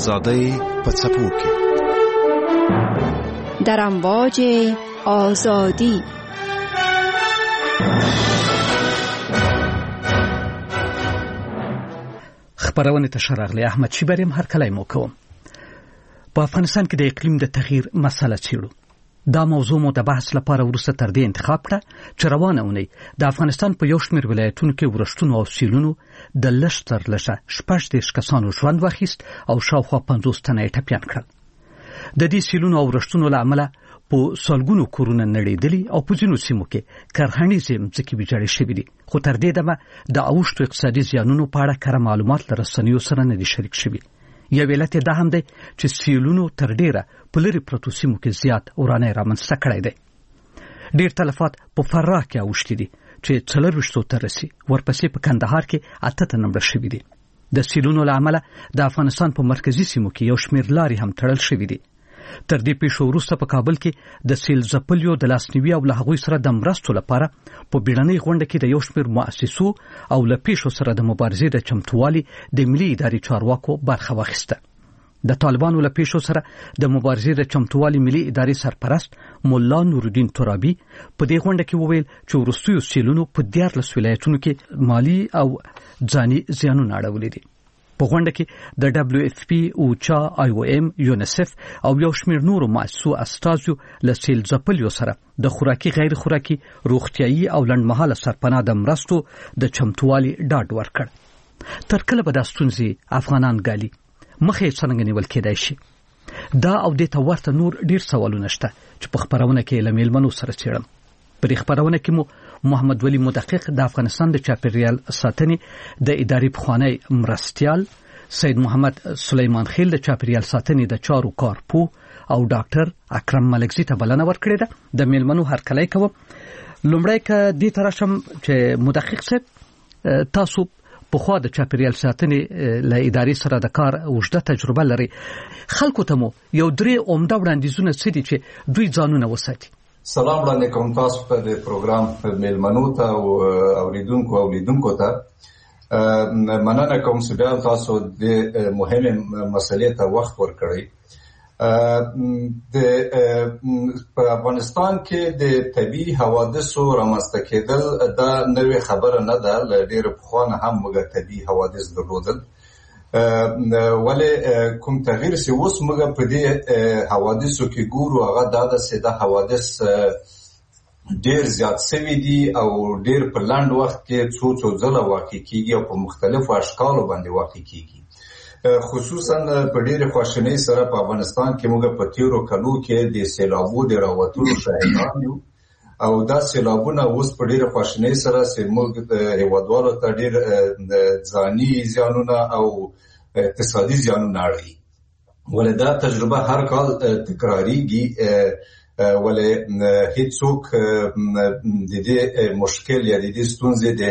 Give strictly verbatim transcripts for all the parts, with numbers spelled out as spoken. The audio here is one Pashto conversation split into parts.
آزادۍ په څپو کې در امواج آزادی. خبرونه تشرغلی احمد شي بریم هر کله مو کوم. په افغانستان کې د اقلیم د تغییر مسله چیرو. دا موضوع مو د بحث لپاره ورسته تر دې انتخاب کړه چې روانه اونۍ د افغانستان په یو شمېر ولایتونو کې ورښتونو او سیلونو د لږ تر لږه شپږ دېرش کسانو ژوند واخیست او شاوخوا پنځوس تنه یې ټپیان کړل. د دې سیلونو او ورښتونو له امله په سلګونو کورونه نړېدلي او په ځینو سیمو کې کرهڼیزې مځکې ویجاړې شوې دي، خو تر دې دمه د اوښتو اقتصادي زیانونو په اړه کره معلومات له رسنیو سره نه دي شریک شوي. یو علت دا هم دی چې سیلونو تر ډیره په لرې پرتو سیمو کې زیات ورانه رامنځته کړی دی. ډیر تلفات په فراه کې اوښتي دي چې څلرویشتو ته رسي، ورپسې په کندهار کې اته تنه مړه شوي دي. د سیلونو له امله د افغانستان په مرکزي سیمو کې یو شمېر لارې هم تړل شوي دي. تر دې پیښو وروسته په کابل کې د سیل ځپلیو د لاسنیوي او له هغوی سره د مرستو لپاره په بیړنۍ غونډه کې د یو شمېر مؤسسو او له پیښو سره د مبارزې د چمتووالي د ملي ادارې چارواکو برخه واخیسته. د طالبانو له پیښو سره د مبارزې د چمتووالي ملي ادارې سرپرست مولا نورالدین ترابي په دې غونډه کې وویل چې وروستیو سیلونو په دیارلس ولایتونو کې مالی او ځاني زیانونه اړولي دي. په غونډه کې د دبليو اف پی، اوچا، آی او ایم، یونیسف او یو شمېر نورو مؤسسو استازو له سیل ځپلیو سره د خوراکي غیر خوراکي روغتيایي او لنډمهاله سرپناه د مرستو د چمتووالي ډاډ ورکړ. تر کله به دا ستونزې افغانان ګالي؟ مخې څنګه نیول کېدای شي؟ دا او دې ته ورته نور ډیر سوالونه شته چې په خبرونه کې له میلمنو سره څېړم. په خبرونه کې مو محمد ولی مدقق د افغانستان د چاپیریال ساتنې د ادارې پخوانی مرستیال، سید محمد سلیمان خیل د چاپیریال ساتنې د چارو کارپو او ډاکټر اکرم ملکزي ته بلنه ورکړې ده. د میلمنو هرکلی کوم. لومړی که دې ته راشم چې مدقق صاحب، تاسو په خوا د چاپیریال ساتنې له ادارې سره د کار اوږده تجربه لري. خلکو ته مو یو درې عمده وړاندیزونه څه دي چې دوی ځانونه وساتي؟ سلام وړاندې کوم تاسو ته د پروګرام میلمنو ته او اوریدونکو او لیدونکو ته. مننه کوم چې بیا تاسو د مهمه مسلې ته وخت ورکړی. د په افغانستان کې د طبيعي حوادثو رامنځته کېدل دا نوې خبره نه ده، له ډېر پخوانه هم موږ طبيعي حوادث درلودل، ولې کوم تغییر چې اوس موږ په دې حوادثو کې ګورو هغه دا ده چې دا حوادث ډېر زیات شوي دي او ډېر په لنډ وخت کې څو څو ځله واقع کېږي او په مختلفو اشکالو باندې واقع کېږي. خصوصا په ډېرې خواشینۍ سره په افغانستان کې موږ په تیرو کلو کې د سیلابو د راوتلو شاهدان یو او دا سیلابونه اوس په ډېره خواشینۍ سره چې موږ هېوادوالو ته ډېر ځاني زیانونه او اقتصادي زیانونه اړوي. ولې دا تجربه هر کال تکراریږي، ولې هیڅوک د دې مشکل یا د دې ستونزې د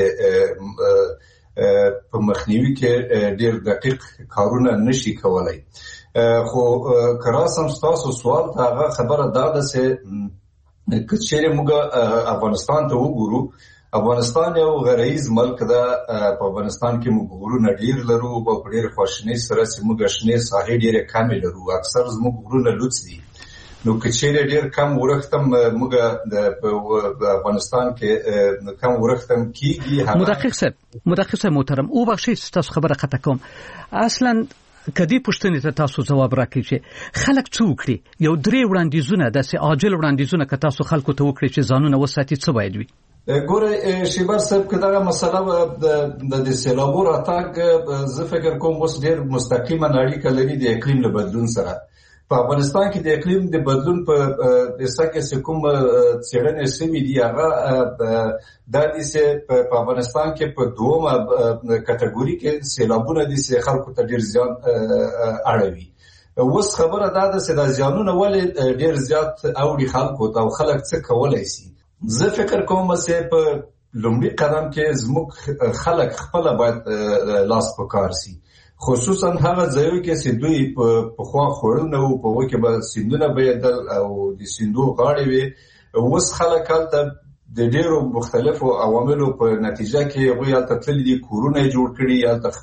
په مخنیوي کې ډېر دقیق کارونه نشي کولای. خو که راسم ستاسو سوال ته هغه خبره دا ده چې که چیرې موږ افغانستان ته وګورو، افغانستان یو غرایز ملک ده. په افغانستان کې موږ غرونه ډېر لرو او په ډېر خواشینۍ سره چې موږ شنې ساحې ډېرې کمې لرو، اکثر زموږ غرونه لوڅ دي. نو که چیرې ډېر کم ورښتم موږ په افغانستان کې کم ورښتم کېږي. مدقق صاحب مدقق صاحب محترم، وبخښئ ستاسو خبره قطع کوم. اصلا کدی پوښتنې ته تاسو جواب راکړئ چې خلک څه وکړي. یو درې وړاندیزونه داسې عاجل وړاندیزونه که تاسو خلکو ته وکړي چې ځانونه وساتي، څه باید وي؟ ګوره شیبر صاحب، که دغه مسله د سیلابو راتګ زه فکر کوم اوس ډېر مستقیمه اړیکه لري د اقلیم له بدلون سره. په افغانستان کې د اقلیم د بدلون په دسته کې چې کوم څېړنې شوي دي هغه دا دي چې په افغانستان کې په دومره کټګوري کې سیلابونه دي چې خلکو ته ډېر زیان اړوي. اوس خبره دا ده چې دا زیانونه ولې ډېر زیات اوړي خلکو ته او خلک څه کولی شي. زه فکر کوم چې په لومړي قدم کې زموږ خلک خپله باید لاس په کار شي، خصوصا هغه ځایو کې چې دوی په خوا خوړونه وو، په هغو کې به سیندونه بهېدل او د سیندو غاړې وې. اوس خلک هلته د ډیرو مختلفو عواملو په نتیجه کې هغوی هلته تللي دي، کورونه یې جوړ کړي، هلته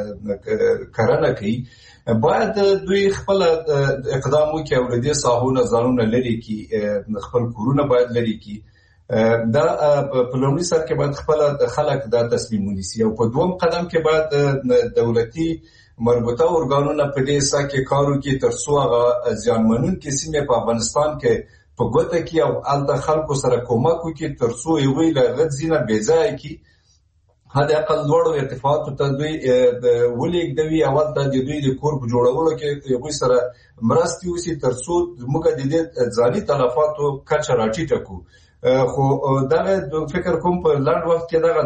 خپل کرنه کوي. باید دوی خپل اقدام وکړي او له دې ساحو نه ځانونه لرې کړي، خپل کورونه باید لرې کړي. دا په لومړي سر کې باید خپل خلک دا تصمیم ونیسي، او په دوم قدم کې باید دولتي مربوطه ارګانونه په دې سا کې کار وکړي تر څو هغه زیانمنونکې سیمې په افغانستان کې په ګوته کې او هلته خلکو سره کومک وکړي تر څو هغوی له هغه ځایه بېځایه کړي، حد اقل لوړو ارتفاعاتو ته دوی ولېږدوي او هلته د دوی د کور په جوړولو کې هغوی سره مرستې وشي تر څو موږ د دې ځاني تلفاتو کچه راټیټه کړو. خو دغه فکر کوم په لنډ وخت کې دغه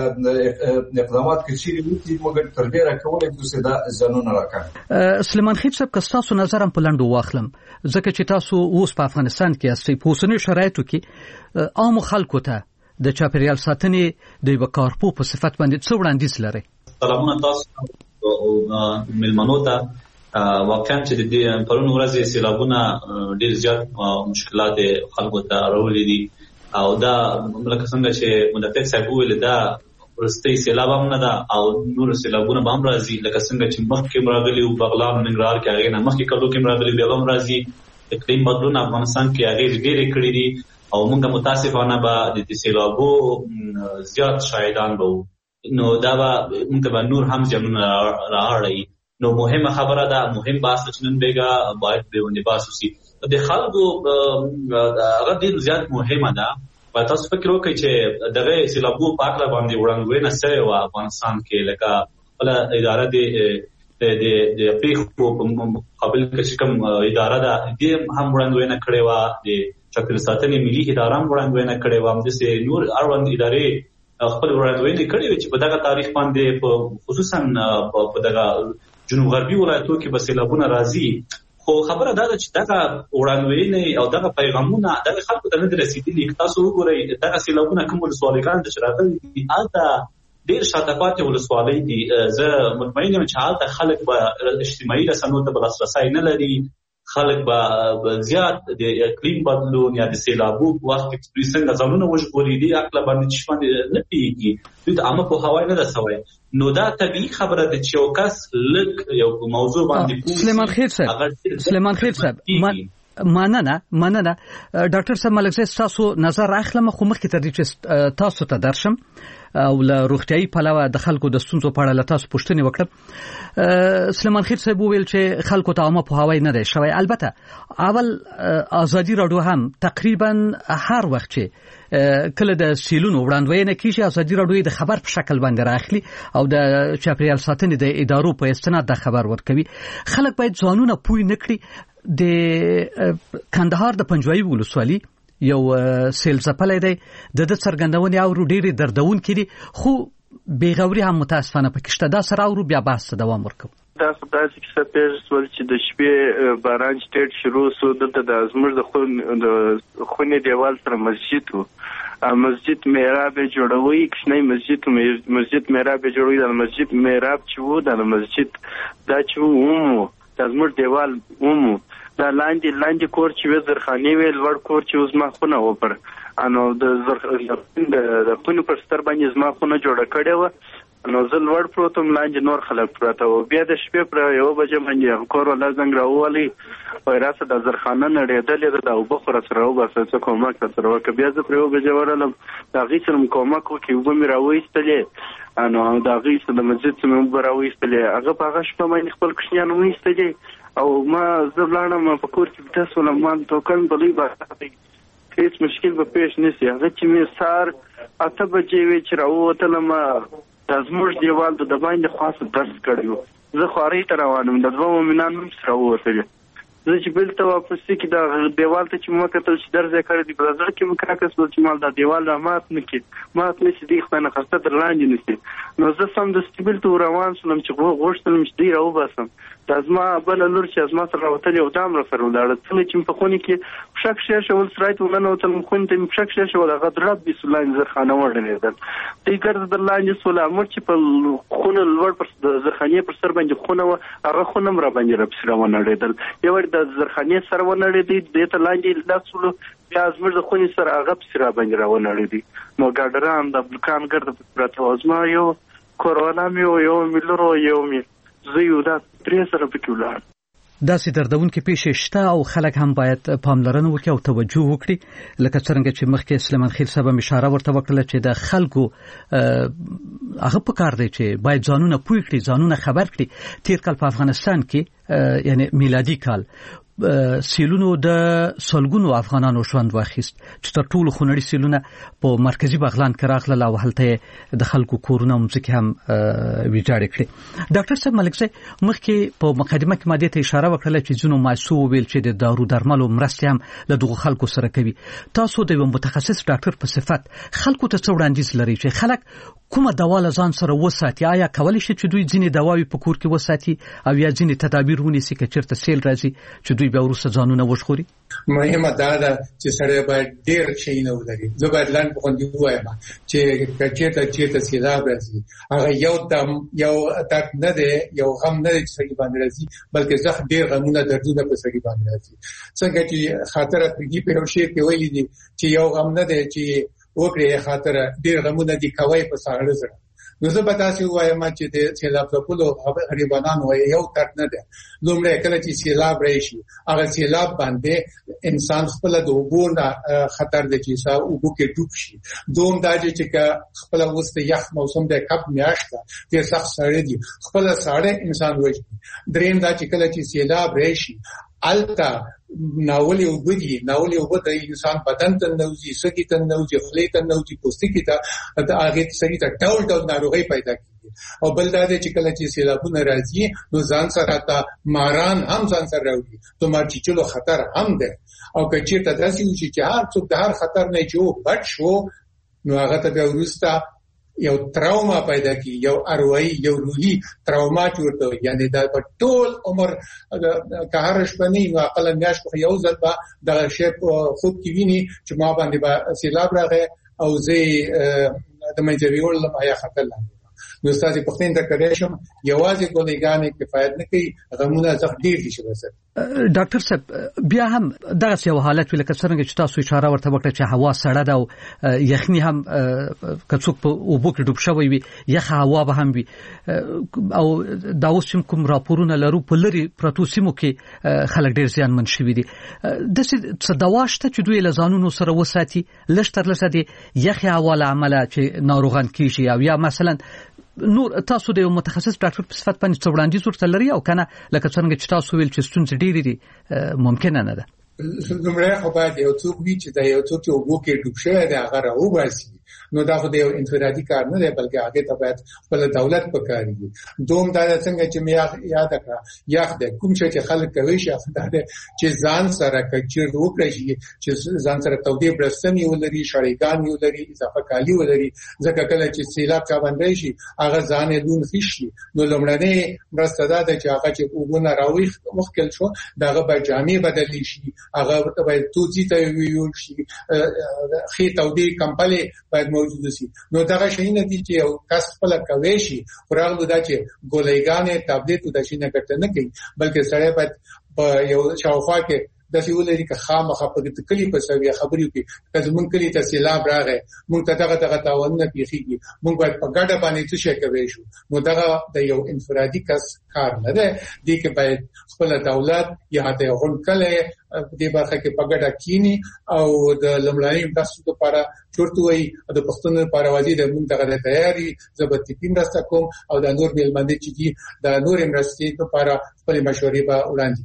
دوه اقدامات کې چیرې وکړي موږ تر ډیره کولی شو چې دا زیانونه راکړي. سلیمان خېل صاحب، که ستاسو نظر هم په لنډو واخلم، ځکه چې تاسو اوس په افغانستان کې یاستئ، په اوسنیو شرایطو کې عامو خلکو ته د چاپیریال ساتنې د یوه کارپو په صفت باندې څه وړاندیز لرئ؟ سلامونه تاسو او مېلمنو ته. واقعا چې د دې پرون ورځې سیلابونه ډېر زیات مشکلات خلکو ته راوړي دي، او دا لکه څنګه چې مدافع صاحب وویل دا وروستی سیلاب هم نه ده او نور سیلابونه به هم راځي، لکه څنګه چې مخکې راغلي وو بغلان ننګرهار کې، هغې نه مخکې کلو کې راغلي بیا هم راځي. اقلیم بدلون افغانستان کې هغې ډېرې کړي دي او موږ متاسفانه به د دې سیلابو زیات شاهدان به وو، نو دا به موږ به نور هم زیانونه راوړي. نو مهمه خبره ده، مهم بحث چې نن بیګا باید به بحث وشي. د خلکو هغه ډېر زیات مهمه ده. و تاسو فکر وکړئ چې دغه سیلابونو په هکله باندې وړاندوینه سوې وه افغانستان کې، لکه خپله اداره د د پیښو په مقابل کې چې کوم اداره ده دې هم وړاندوینه کړې وه، د چاپیریال ساتنې ملي اداره هم وړاندوینه کړې وه، همداسې نور اړوند ادارې خپل وړاندوینې کړې وې چې په دغه تاریخ باندې په خصوصا په دغه جنوب غربي ولایتو کې به سیلابونه راځي. خو خبره دا ده چې دغه وړاندوینې او دغه پیغامونه دغه خلکو ته نه دي رسېدلي. تاسو وګورئ دغه سیلابونه کوم ولسوالیګان چې راغلي دي هلته ډېر شاته پاتې ولسوالۍ دي. زه مطمئن یم چې هلته خلک به اجتماعي رسنیو ته به لاسرسی نه لري، خلک به زیات د اقلیم بدلون یا د سیلابو په وخت کې دوی څنګه ځانونه وژغوري دې عقله باندې چې باندې نه پوهېږي، دوی ته عامه پوهاوی نه رسوی. نو دا طبیعي خبره ده چې یو کس لږ یو موضوع باندې سلیمان خېل صاحب سلیمان خېل صاحب مننه مننه ډاکټر صاحب ملکزی تاسو نظر اخلم، خو مخکې تر دې چې تاسو ته درشم او له روغتیايي پلوه د خلکو د ستونزو په اړه له تاسو پوښتنې وکړم. سلیمان خېل صاحب وویل چې خلکو ته عامه پوهاوی نه دی شوی. البته اول ازادي راډیو هم تقریبا هر وخت چې کله د سیلونو وړاندوینه کیږي ازادي راډیو د خبر په شکل باندې راخلي او د چاپیریال ساتنې د ادارو په استناد د خبر ورکوي. خلک باید ځانونه پوه نه کړي. د کندهار د پنجوایي ولسوالي یو سیل ځپلی دی، د ده څرګندونې اورو ډېرې دردونکې دي، خو بېغوري هم متاسفانه پکې شته. دا سره اورو بیا بحث ته دوام ورکوو. تاسو داسې کیسه پېښ شول چې د شپې باران چې ډېر شروع شو، دلته د زموږ د خونې دیوال سره مسجد و، مسجد محراب یې جوړوي، کوچنی مسجد مسجد محراب یې جوړوي. د مسجد محراب چې و د مسجد دا چې و هم و دا زموږ دیوال هم و، دا لاندې لاندې کور چې وې زرخانې وې، لوړ کور چې و زما خونه و پر نو د خونې پر ستر باندې زما خونه جوړه کړې وه، نو زه لوړ پروت وم، لاندې نور خلک پراته وو. بیا د شپې پر یوه بجې باندې کور والا زنګ راوولی، وایي راسه دا زرخانه نړېدلې ده، دا اوبه خو راسره وباسه، څه کومک راسره وکړه. بیا زه پر یوه بجې ورغلم، د هغې سره مې کومک وکړي، اوبه مې راوایستلې، نو د هغې سره د مسجد څخه مې اوبه راوایستلې. هغه په هغه شپه باندې خپل کوچنیان وایستلې او ما زه ولاړم په کور کې بېده شولم، ما توکل په لوی بازار دی هېڅ مشکل به پیش نه شي. هغه چې مې سهار اته بجې وې چې راووتلم، دا زموږ دیوال د باندې خاصه درس کړی و، زه خوارۍ ته روان وم، د دوه مؤمنان هم سره ووتلې. زه چې بېلته واپس کې دا دیوال ته چې مې وکتل چې درز یې کړی دی، په زړه کې مې کرکه شول چې مال دا دیوال را مات نه کړي، مات نه شي، دی خدای نخواسته در لاندې نه شي. نو زه سمدستي بېلته روان شولم چې غوښتلم چې دی راوباسم، د ازما بل لور چې ازما سره راوتل یو دام را سره ولاړ څنګه چې په خوني کې پښک شې شول سرایت ولنه وتل مخون ته پښک شې شول هغه درب بسلان زرخانه وړلې ده دې ګرځ د لاندې سول امر چې په خونه لور پر زرخانه پر سر باندې خونه هغه خونه را باندې رب سره ونړېدل یو د زرخانه سره ونړېدل د ته لاندې لاسولو بیا زموږ د خوني سره هغه سره باندې را ونړېدل نو ګاډران د بلکان ګرځ پراته ازما یو کورونا مې یو ملرو یو مې زه یو دا درې سره پکې ولاړ داسې دردونکې پیښې شته او خلک هم باید پاملرنه وکړي او توجه وکړي لکه څنګه چې مخکې سلیمان خېل صاحب اشاره ورته وکړه چې د خلکو هغه په کار دی چې باید ځانونه پوه کړي ځانونه خبر کړي تیر کال په افغانستان کې یعنی میلادي کال سیلونو د سلګونو افغانانو ژوند واخیست چې تر ټولو خونړي سیلونه په مرکزی بغلان کې راغله او هلته د خلکو کورونه مځکه هم ویجاړ کړي ډاکټر صاحب ملک صاحب مخکې په مقدمه کې ماده ته اشاره وکړه چې ځینو ماسو ویل چې د دارو درملو مرستې هم له دغه خلکو سره کوي تاسو د یو متخصص ډاکټر په صفت خلکو ته څه وړاندیز لري چې خلک کومه دوا لزان سره وساتي آیا کولی شي چې دوی ځینې دواوی په کور کې وساتي او یا ځینې تدابیر ونیسي چې چیرته سیل راځي چې دوی بیا وروسته ځانونه وژغوري مهمه دا ده چې سره باید ډیر شي نه ولري زه باید لاندې په خوندې وایم چې کچېته چېرته سیلاب راځي هغه یو دم یو اتاک نه دی یو غم نه دی چې سړي باندې راځي بلکې زخ ډیر غمونه دردونه په سړي باندې راځي څنګه چې خاطر پرګي په یو شی کې ویلي دي چې یو غم نه دی چې وکړي خاطر ډیر غمونه دي کوي په ساړه زړه نو زه به تاسو وایم چې د سیلاب ټکولو غریبانو وایي یو تر نه ده لومړی کله چې سیلاب راشي هغه سیلاب باندې انسان خپل د وګور خطر د چې سا وګو کې ډوب شي دوم دا چې خپل وسته یخ موسم د کپ میاشته د سخت سړی دي خپل ساړه انسان وایي دریم دا چې کله چې سیلاب راشي التا ناولی وبدي ناولی وبد انسان بدن ته نوځي سګي ته نوځي خلی ته نوځي پوستکی ته د هغه سړي ته ډول ډول ناروغي پیدا کیږي او بل دا چې کله چې سیلابونه راځي نو ځان سره تا ماران هم ځان سره راوړي ته مارچلو خطر هم ده او کچې ته داسې وشي چې هر څوک د هر خطر نه جو بچ شو نو هغه ته بیا ورسته یو تراوما پیدا کی یو اروایی یو روحي تراوما جوړه یعنی دا په ټول عمر که هر شپنی نو عقل میاش په یو ځل با د شپ خوب کې ویني چې ما باندې با سیلاب راغی او زه د منځوي ول ما یا خطر لاندې نو ستاسو په خپل تکرار شم یوازې ګولېګانې کفایت نه کوي غمونه ځخ ډیر دي شوسه ډاکټر صاحب بیا هم دغه یو حالت ولکه څنګه چې تاسو اشاره ورته وکړه چې هوا سړه ده او یخني هم کڅوک په اوبو کې ډوب شوی وي یخ هوا به هم وي او دا اوس کوم راپورونه لرو په لري پروتو سیمو کې خلک ډیر زیان من شوی دي د څه دواشته چې دوی لزانونو سره وساتي لشتر لسه دي یخ هوا له عمله چې ناروغان کیږي او یا مثلا نور تاسو د یو متخصص ډاکټر په صفت باندې څه وړاندیز ورته لري او کنه لکه څنګه چې تاسو ویل چې ستونزې ډېرې دي ممکنه نه ده لومړی خو باید یو څوک وي چې دا یو څوک چې وګو کې ډوب شوی دی هغه راوباسي نو دا خو د یو انفرادي کار نه دی بلکې هغه ته باید خپل دولت پکاري دوم دا څنګه چې مې یاد کړه یاخ د کوم چې خلک کوي چې دا چې ځان سره کچیر وکړي چې ځان سره تودې برسمي ولري شړېګان ولري اضافه کالی ولري ځکه کله چې سیلاب چا باندې شي هغه ځان یې دون خشي نو لمړنۍ مرسته ده چې هغه چې وګونه راوي مخکل شو داغه به جامې بدلی شي هغه باید توځي ته ویول شي خې تودې کمپلې باید موجود شي نو دا شي نه دي چې یو کس خپل کوي شي خورغلو دا چې ګولېګانې ټابلیټ د شي نه ګټه نه کوي بلکې سړی باید په یو شاوخوا کې د سی ولري که خامخه په دې کلی په سوي خبرې کوي چې مونږ کلی ته سیلاب راغی مونږ ته دغه دغه تاون نه پیخيږي مونږ باید په ګډه باندې څه شي کوي شو نو دغه د یو انفرادي کس کار نه ده دي کې باید خپل دولت یا د غون کله دې برخه کې په ګډه کینی او د لمړنۍ مرستو لپاره چورتوي د پښتون لپاره وځي د مونږ دغه تیاری زبرتي پیم راسته کوم او د نور ملمنې چې دي د نور مرستې لپاره خپل مشورې به وړاندې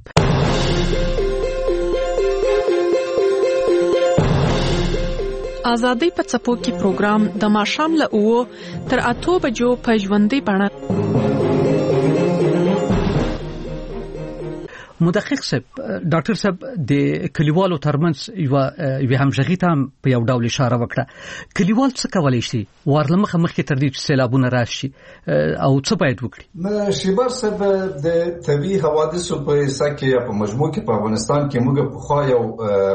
آزادۍ په څپو کې پروګرام د ماښام له اوو تر اتو بجو په ژوندۍ بڼه مدقق صاحب ډاکټر صاحب د کلیوالو ترمنځ یو یو همغږي ته په یو ډول اشاره وکړه. کلیوال څه کولای شي ورلمخه مخکې تر دې چې سیلابونه راشي او څه باید وکړي؟ شیبر صاحب د طبيعي حوادثو په حصہ کې یا په مجموع کې په افغانستان کې موږ په خوا یو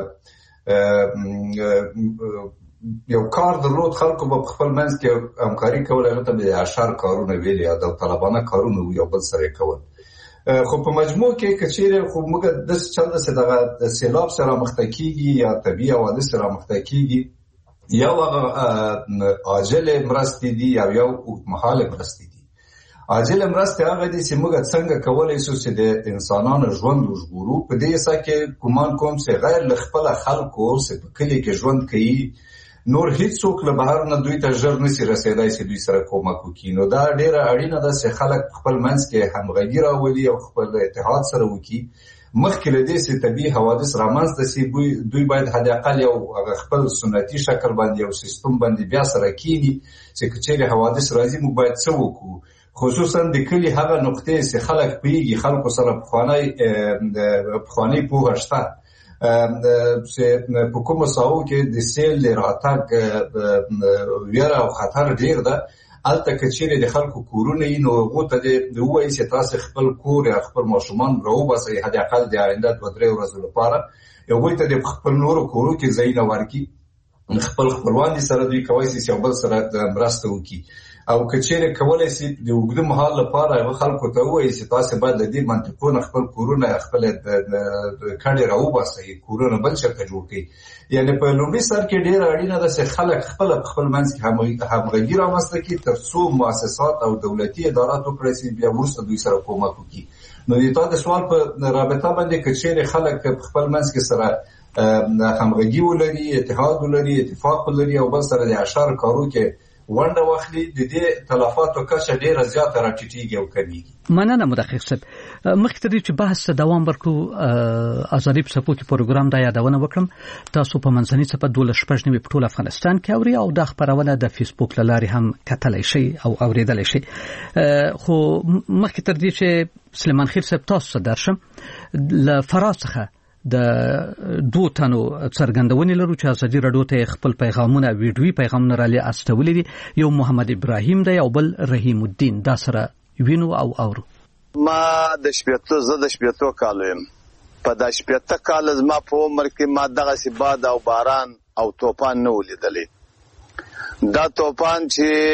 یو کار درلود. خلکو په خپل منځ کې همکاري کوله، هغه ته د اشار کارونه ویل یا د طالبانه کارونه یو بل سره کول. خو په مجموع کې کچېره خو موږ د چل د دغه سیلاب سره مخ ته کیږي یا طبيعي حوادث سره مخ ته کیږي، یا هغه عاجل مرستې دي یا یو اوږدمهاله مرستې دي. عاجل مرستې هغه دي چې موږ څنګه کولای شو چې د انسانانو ژوند وژغورو. په دې حصہ کې ګمان کوم چې غیر له خپل خلکو چې په کلی کې ژوند کوي نور هیڅوک له بهر نه دوی ته ژر نشي رسیدای چې دوی سره کومک وکړي. نو دا ډیره اړینه ده چې خلک خپل منځ کې همغږي راولي او خپل اتحاد سره وکړي. مخکې له دې چې طبيعي حوادث رامنځته شي دوی باید حداقل یو خپل سنتي شکل باندې یو سیستم باندې بیا سره کېني چې کچېرې حوادث راځي موږ باید څه وکړو. خصوصا د کلی هغه نقطې چې خلک پیږي، خلکو سره پخوانی پخوانی پوهه شته چې په کومو ساحو کې د سیل راتګ ویره او خطر ډیر ده. الته کچېرې د خلکو کورونه یې نو هغو ته د ووایي چې تاسو خپل کور یا خپل ماشومان راوباسئ، حداقل د آینده دوه درې ورځو لپاره هغوی ته د خپل نورو کورو کې ځایونه ورکړي. خپل خپلوان دي سره دوی کولی شي چې یو بل سره مرسته وکړي. او کچېرې کولی شي د اوږده مهال لپاره هغه خلکو ته ووایي چې تاسو باید له دې منطقونه خپل کورونه خپل کډې راوباسئ، کورونه بل چېرته جوړ کړئ. یعنې په لومړي سر کې ډېره اړینه ده چې خلک خپله په خپل منځ کې همغږي رامنځته کړي تر څو مؤسسات او دولتي ادارات وکړی شي بیا وروسته دوی سره کومک وکړي. نو د تا د سوال په رابطه باندې کچېرې خلک په خپل منځ کې سره همغږي ولري، اتحاد ولري، اتفاق ولري او بل سره د اشار کارو کې ونډه واخلي، د دې تلفاتو کچه ډیره زیاته راټیټیږي او کمیږي. مننه مدقق صاحب. مخکې تر دې چې بحث دوام ورکړو ازادي په څپو کې پروګرام دا یادونه وکړم، تاسو په منځني څپه دولس شپږ نوي په ټول افغانستان کې اوري او دا خبرونه د فیسبوک له لارې هم کتلی شي او اوریدلی شي. خو مخکې تر دې چې سلیمان خیل صاحب تاسو ته درشم، له فراز څخه د دوه تنو څرګندونې لرو چې ازادي راډیو ته خپل پیغامونه ویډیوي پیغامونه را استولي دي. یو محمد ابراهیم دی او بل رحیم الدین. دا سره وینو او اورو. ما د شپېتو زه د شپېتو کالو یم. په د شپېته کال زما په عمر کې ما دغسې باد او باران او توپان نه ولیدلی. دا توپان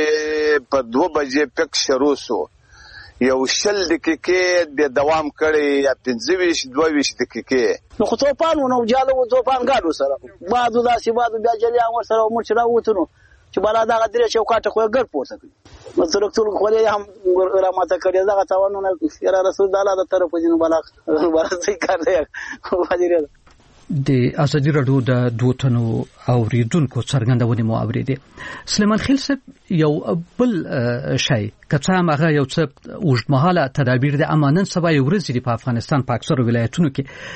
چې په دوه بجې پک شروع سو، یو شل دقیقې د دوام کړی یا پنځه ویشت دوه ویشت دقیقې. نو خو توپان و نو جاله و توپان ګاډو سره بادو داسې بادو بیا جریان ورسره و موږ چې راووتو نو چې بلا دغه درې چوکاټه خو یې ګډ پورته کړي. نو ترکتور خولې هم راماته کړې دغه تاوانونه یاره رسول د الله د طرفه دي نو بلا بلا صحیح کار دی وزیر. د ازادي راډیو د دوه تنو اوریدونکو څرګندونې مو اورېدې. سلیمان خیل صاحب یو بل شی که څه هم هغه یو څه اوږدمهاله تدابیر د اما نن سبا یو ورځ دي په افغانستان په اکثرو ولایتونو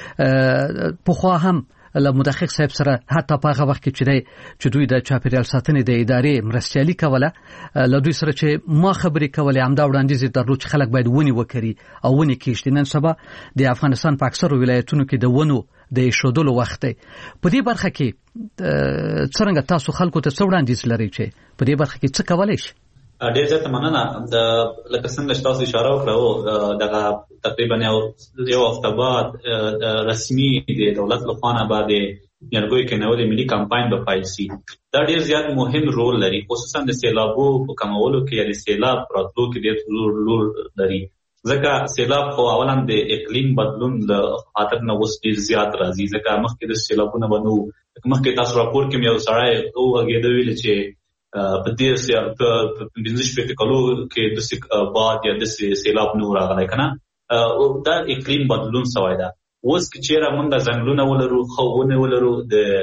کې پخوا هم له مدقق صاحب سره حتی په هغه وخت کې چې دی چې دوی د چاپیریال ساتنې د ادارې مرستیالي کوله له دوی سره چې ما خبرې کولې همدا وړاندیز درلود چې خلک باید ونې وکري او ونې کښېږدي. نن سبا د افغانستان په اکثرو ولایتونو کې د ونو د ایښودلو وخت دی. په دې برخه کې څرنګه تاسو خلکو ته څه وړاندیز لرئ چې په دې برخه کې څه کولی شي؟ ډېر زیاته مننه. د لکه څنګه چې تاسو اشاره وکړه دغه تقریبا یو هفته بعد رسمي د دولت لخوا نه به د نیالګیو کینولو ملي کمپاین به پیل شي. دا ډېر زیات مهم رول لري، خصوصا د سیلابو په کمولو کې یا د سیلاب په راتلو کې ډېر رول لري. ځکه سیلاب خو اولا د اقلیم بدلون له خاطر نه اوس ډېر زیات راځي. ځکه مخکې د سیلابونه به نه وو. مخکې تاسو راپور کې یو سړی وغږېده ویل چې په دې پنځه شپېته کالو کې داسې باد یا داسې سیلاب نه و راغلی که نه. دا اقلیم بدلون سوی ده. اوس که چېرې موږ ځنګلونه ولرو، ښه ونې ولرو،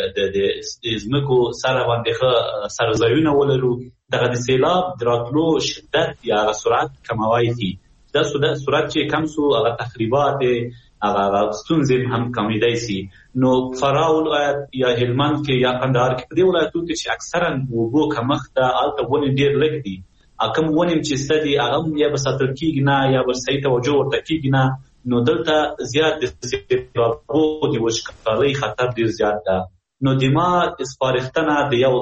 د ځمکو سره باندې ښه سرځایونه ولرو، دغه د سیلاب د راتلو شدت یا هغه سرعت کموی شي. دا سرعت چې کم سو هغه تخریبات هغه ستونزې هم کمیدای شي. نو فراه ولایت یا هلمند کې یا کندهار کې په دې ولایتونو کې چې اکثرا اوبو کمښت ده، هلته ونې ډېر لږ دي. کوم ونې چې شته دي هغه یا به ساتل کېږي نه یا به صحیح توجه ورته کېږي نه. نو دلته زیات د سیلابو د وشکالۍ خطر ډیر زیات ده. نو د ما سپارښتنه د یو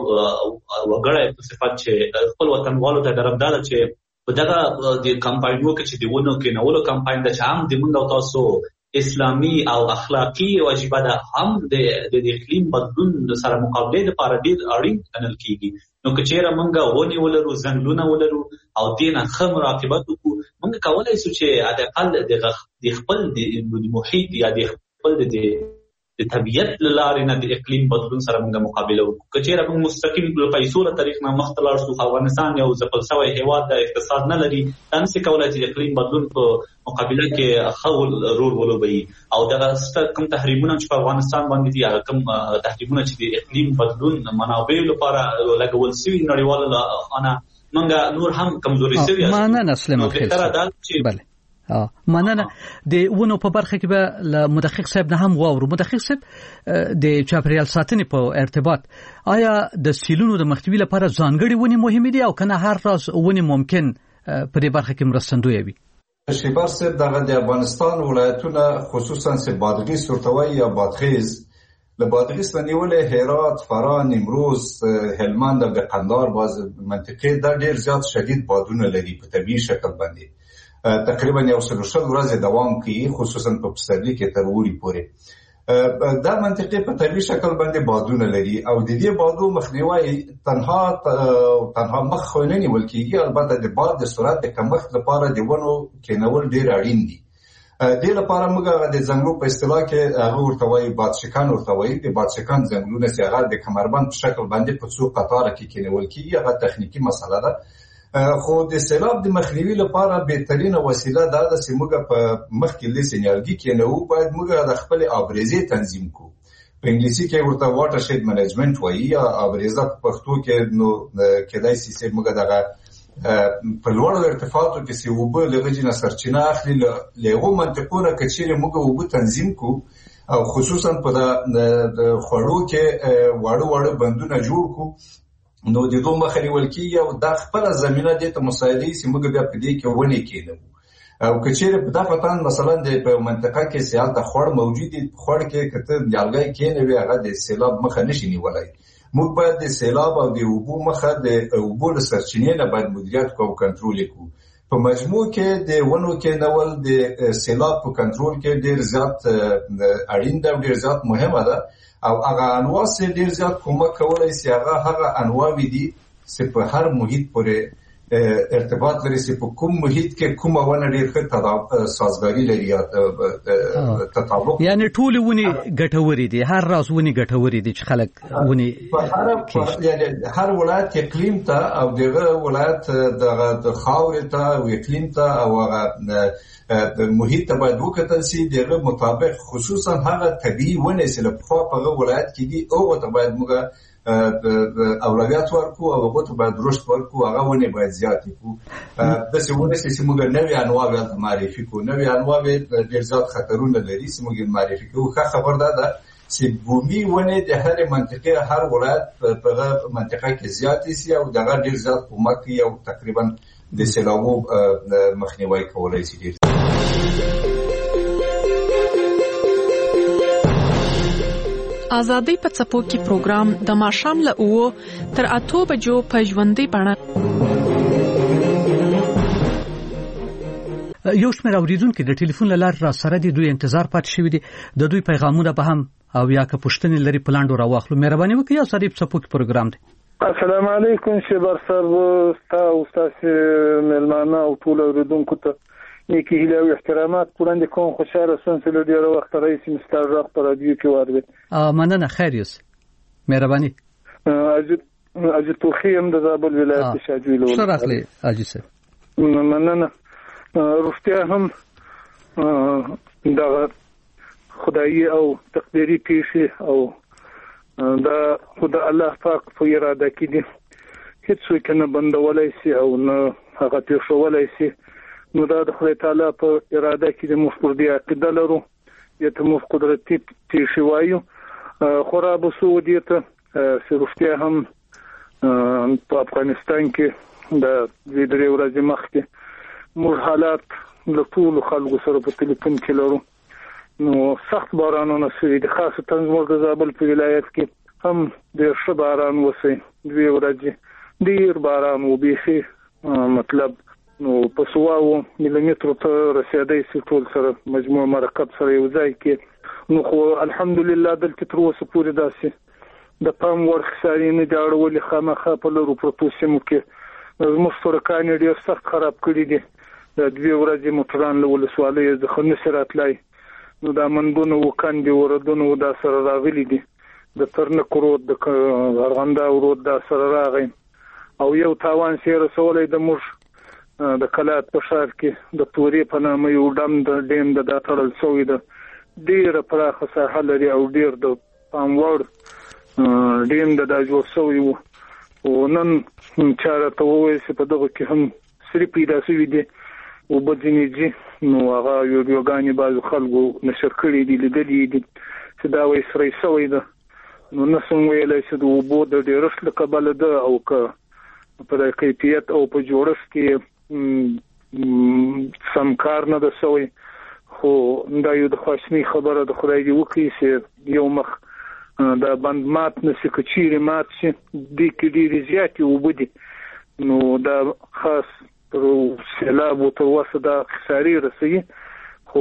وګړی په صفت چې خپل وطنوالو ته درمدار چې په دغه د کمپاینونو کې چې د ونو کې نولو کمپاین د چې هم د موږ او تاسو اسلامي او اخلاقی واجبه ده هم د د اقلیم بدلون سره مقابله لپاره ډیر اړین ګڼل کیږي. نو که چیرې موږ ونې ولرو، ځنګلونه ولرو او دې نه ښه مراقبت وکړو، موږ کولی شو چې حداقل د خپل د محیط یا د خپل د د طبیعت لارې نه د اقلیم بدلون سره موږ مقابله وکړو. که چیرې موږ مستقیم په پیسو له طریق نه مخ ته لاړ شو، افغانستان یو ځپل شوی هېواد د اقتصاد نه لري، دا نشي کولی چې د اقلیم بدلون په مقابله کې ښه رول ولوبوي. او دغه کوم تحریمونه چې په افغانستان باندې دي، هغه کوم تحریمونه چې د اقلیم بدلون منابعو لپاره لګول شوي نړیواله خانه موږ نور هم کمزوري شوي. مننه سلیمان خیل. بله مننه. د ونو په برخه کې به له مدقق صاحب نه هم واورو. مدقق صاحب، د چاپیریال ساتنې په ارتباط آیا د سیلونو د مخنیوي لپاره ځانګړي ونې مهمې دي او کنه هر راز ونې ممکن په دې برخه کې مرستندوی وي؟ شیبر صاحب، دغه د افغانستان ولایتونه خصوصا چې بادغیس ورته یا بادغیس، له بادغیس نه نیولې هرات، فراه، نیمروز، هلمند او د قندهار باز منطقې دا ډیر زیات شدید بادونه لري په طبیعي شکل باندې. تقریبا یو سل شل ورځې دوام کوي، خصوصا په پسرلي کې تر اوړي پورې. دا منطقې په طبیعي شکل باندې بادونه لري او د دې بادو مخنیوي تنها تنها مخ خو نه نیول کېږي، البته د باد د سرعت د کمښت لپاره د ونو کېنول ډیر اړین دي. دې لپاره موږ د ځنګلو په اصطلاح کې هغه ورته وایي بادشکان ورته وایي. د بادشکان ځنګلونه چې هغه د کمربند په شکل باندې په څو قطاره کې کېنول کېږي، هغه تخنیکی مسله ده. خو د سیلاب د مخنیوي لپاره بهترینه وسیله دا ده چې موږ په مخکې لیسې نیالګي کېنوو، باید موږ د خپلې آبریزې تنظیم کړو. په انګلیسي کې ورته واټر شید منیجمنټ وایي، یا آبریزه په پښتو کې. نو کېدای شي چې موږ دغه په لوړو ارتفاعاتو کې چې اوبه له هغې نه سرچینه اخلي، له هغو منطقو نه که چیرې موږ اوبه تنظیم کړو او خصوصا په د خوړو کې واړه واړه بندونه جوړ کړو، نو د دوه مخه نیول کېږي او دا خپله زمینه دې ته مساعدوي چې موږ بیا په دې کې ونې کېنوو. او که چیرې په دا پتان مثلا د په منطقه کې چې هلته خوړ موجود دي، په خوړ کې که ته نیالګی کېنوي هغه د سیلاب مخه نشي نیولی. موږ باید د سیلاب او د اوبو مخه د اوبو له سرچینې نه باید مدیریت کړو او کنټرول یې کړو. په مجموع کې د ونو کېنول د سیلاب په کنټرول کې ډېر زیات اړین ده او ډېر زیات مهمه ده. او هغه انواع چې ډېر زیات کومک کولی شي هغه هغه انواوې دي چې په هر محیط پورې ارتباط لري، چې په کوم محیط کې کومه ونه ډېر ښه سازګاري لري یا تطابق. یعنې ټولې ونې ګټورې دي، هر راز ونې ګټورې دي چې خلک ونې هر ولایت اقلیم ته او دغه ولایت د خاورې ته او اقلیم ته او هغه د محیط ته باید وکتل شي، دغه مطابق خصوصا هغه طبیعي ونې چې له پخوا په هغه ولایت کې دي هغو ته باید موږ اولویت ورکړو او هغو ته باید رشد ورکړو، هغه ونې باید زیاتې کړو. داسې ونې چې موږ نوې انواع هلته معرفي کړو. نوې انواع ډېر زیات خطرونه لري چې موږ یې معرفي کړو. ښه خبر دا ده چې بومي ونې د هرې منطقې هر ولایت په هغه منطقه کې زیاتې شي او دغه ډېر زیات کومک کوي او تقریبا د سیلابو مخنیوی کولی شي. ډېر ازادي په څپو کې پروګرام د ماښام له اوو تر اتو بجو په ژوندۍ بڼه. یو شمېر اوریدونکي د ټلیفون له لارې را سره دي، دوی انتظار پاتې شوي دي. د دوی پیغامونه به هم او یا که پوښتنې لري په لاندو راواخلو. مهرباني وکړئ. ازادي په څپو کې پروګرام دی. السلام علیکم شیبر صاحب، ستا او ستاسې مېلمانه او ټولو اوریدونکو ته نیکې هیلې او احترامات وړاندې کوم. خوشحاله شوم چې له ډېره وخته راهیسې مې ستا غږ په راډیو کې واورېد. مننه. خیر یوسف، مهرباني. حاجي توخي یم د زابل ولایت د شاجوی له ښه راغلی حاجي صاحب. مننه. روغتیا هم دغه خدایي او تقدیري پیښې او دا خو د الله پاک په اراده کې دي، هیڅوک نه بندولی شي او نه هغه پېښولی شي. نو دا د خدای تعالی په اراده کې د موږ پر دې عقیده لرو، یا ته موږ قدرتي پیښې وایو. خورا به څه ودې ته چې روغتیا هم په افغانستان کې د دوې درې ورځې مخکې موږ حالات له ټولو خلکو سره په ټلیفون کې لرو. نو سخت بارانونه شوي دي، خاصتا زموږ د زابل په ولایت کې هم ډېر ښه باران وشي. دوې ورځې ډېر باران و، بیخي مطلب نو په سواو ملیمترو ته رسېدی سي ټول سره مجموع مرکب سره یو ځای کې. نو خو الحمدلله دلته تر اوسه پورې داسې د پام وړ خسارې نه دي اړولې. خامخا په لرو پرتو سیمو کې زموږ سړکان یې ډېر سخت خراب کړي دي. د دوې ورځې موټران له ولسوالیو څخه نشي راتلی. نو دا منډونه و کندې وردونه دا سره راغلي دي. د ترنک رود د ارغنداو رود دا سره راغی او یو تاوان سي رسولې د موږ د کلات په ښار کې د تورې په نامه یو ډم د ډیم د دا تړل شوی ده. ډېره پراخه ساحه لري او ډېر د پام وړ ډیم د دا جوړ شوی و. او نن چاره ته ووایي چې په دغه کې هم سری پیدا شوي دي او بدینی جی. نو هغه ویډیوګانې بعضو خلکو نشر کړي دي، لیدلي دي چې دا وایي سری شوی ده. نو نسم ویلی چې د اوبو د ډېرښت له کبله ده او که په کیفیت او په جوړښت کې سم کار نه ده شوی. خو دا یو د خواشنۍ خبره د خدای دې وکړي چې یو مخ دا بند مات نشي، که چیرې مات شي دې کې ډېرې زیاتې اوبه دي. نو دا خاص تر سیلاب و تر وسه دا خسارې رسوي. خو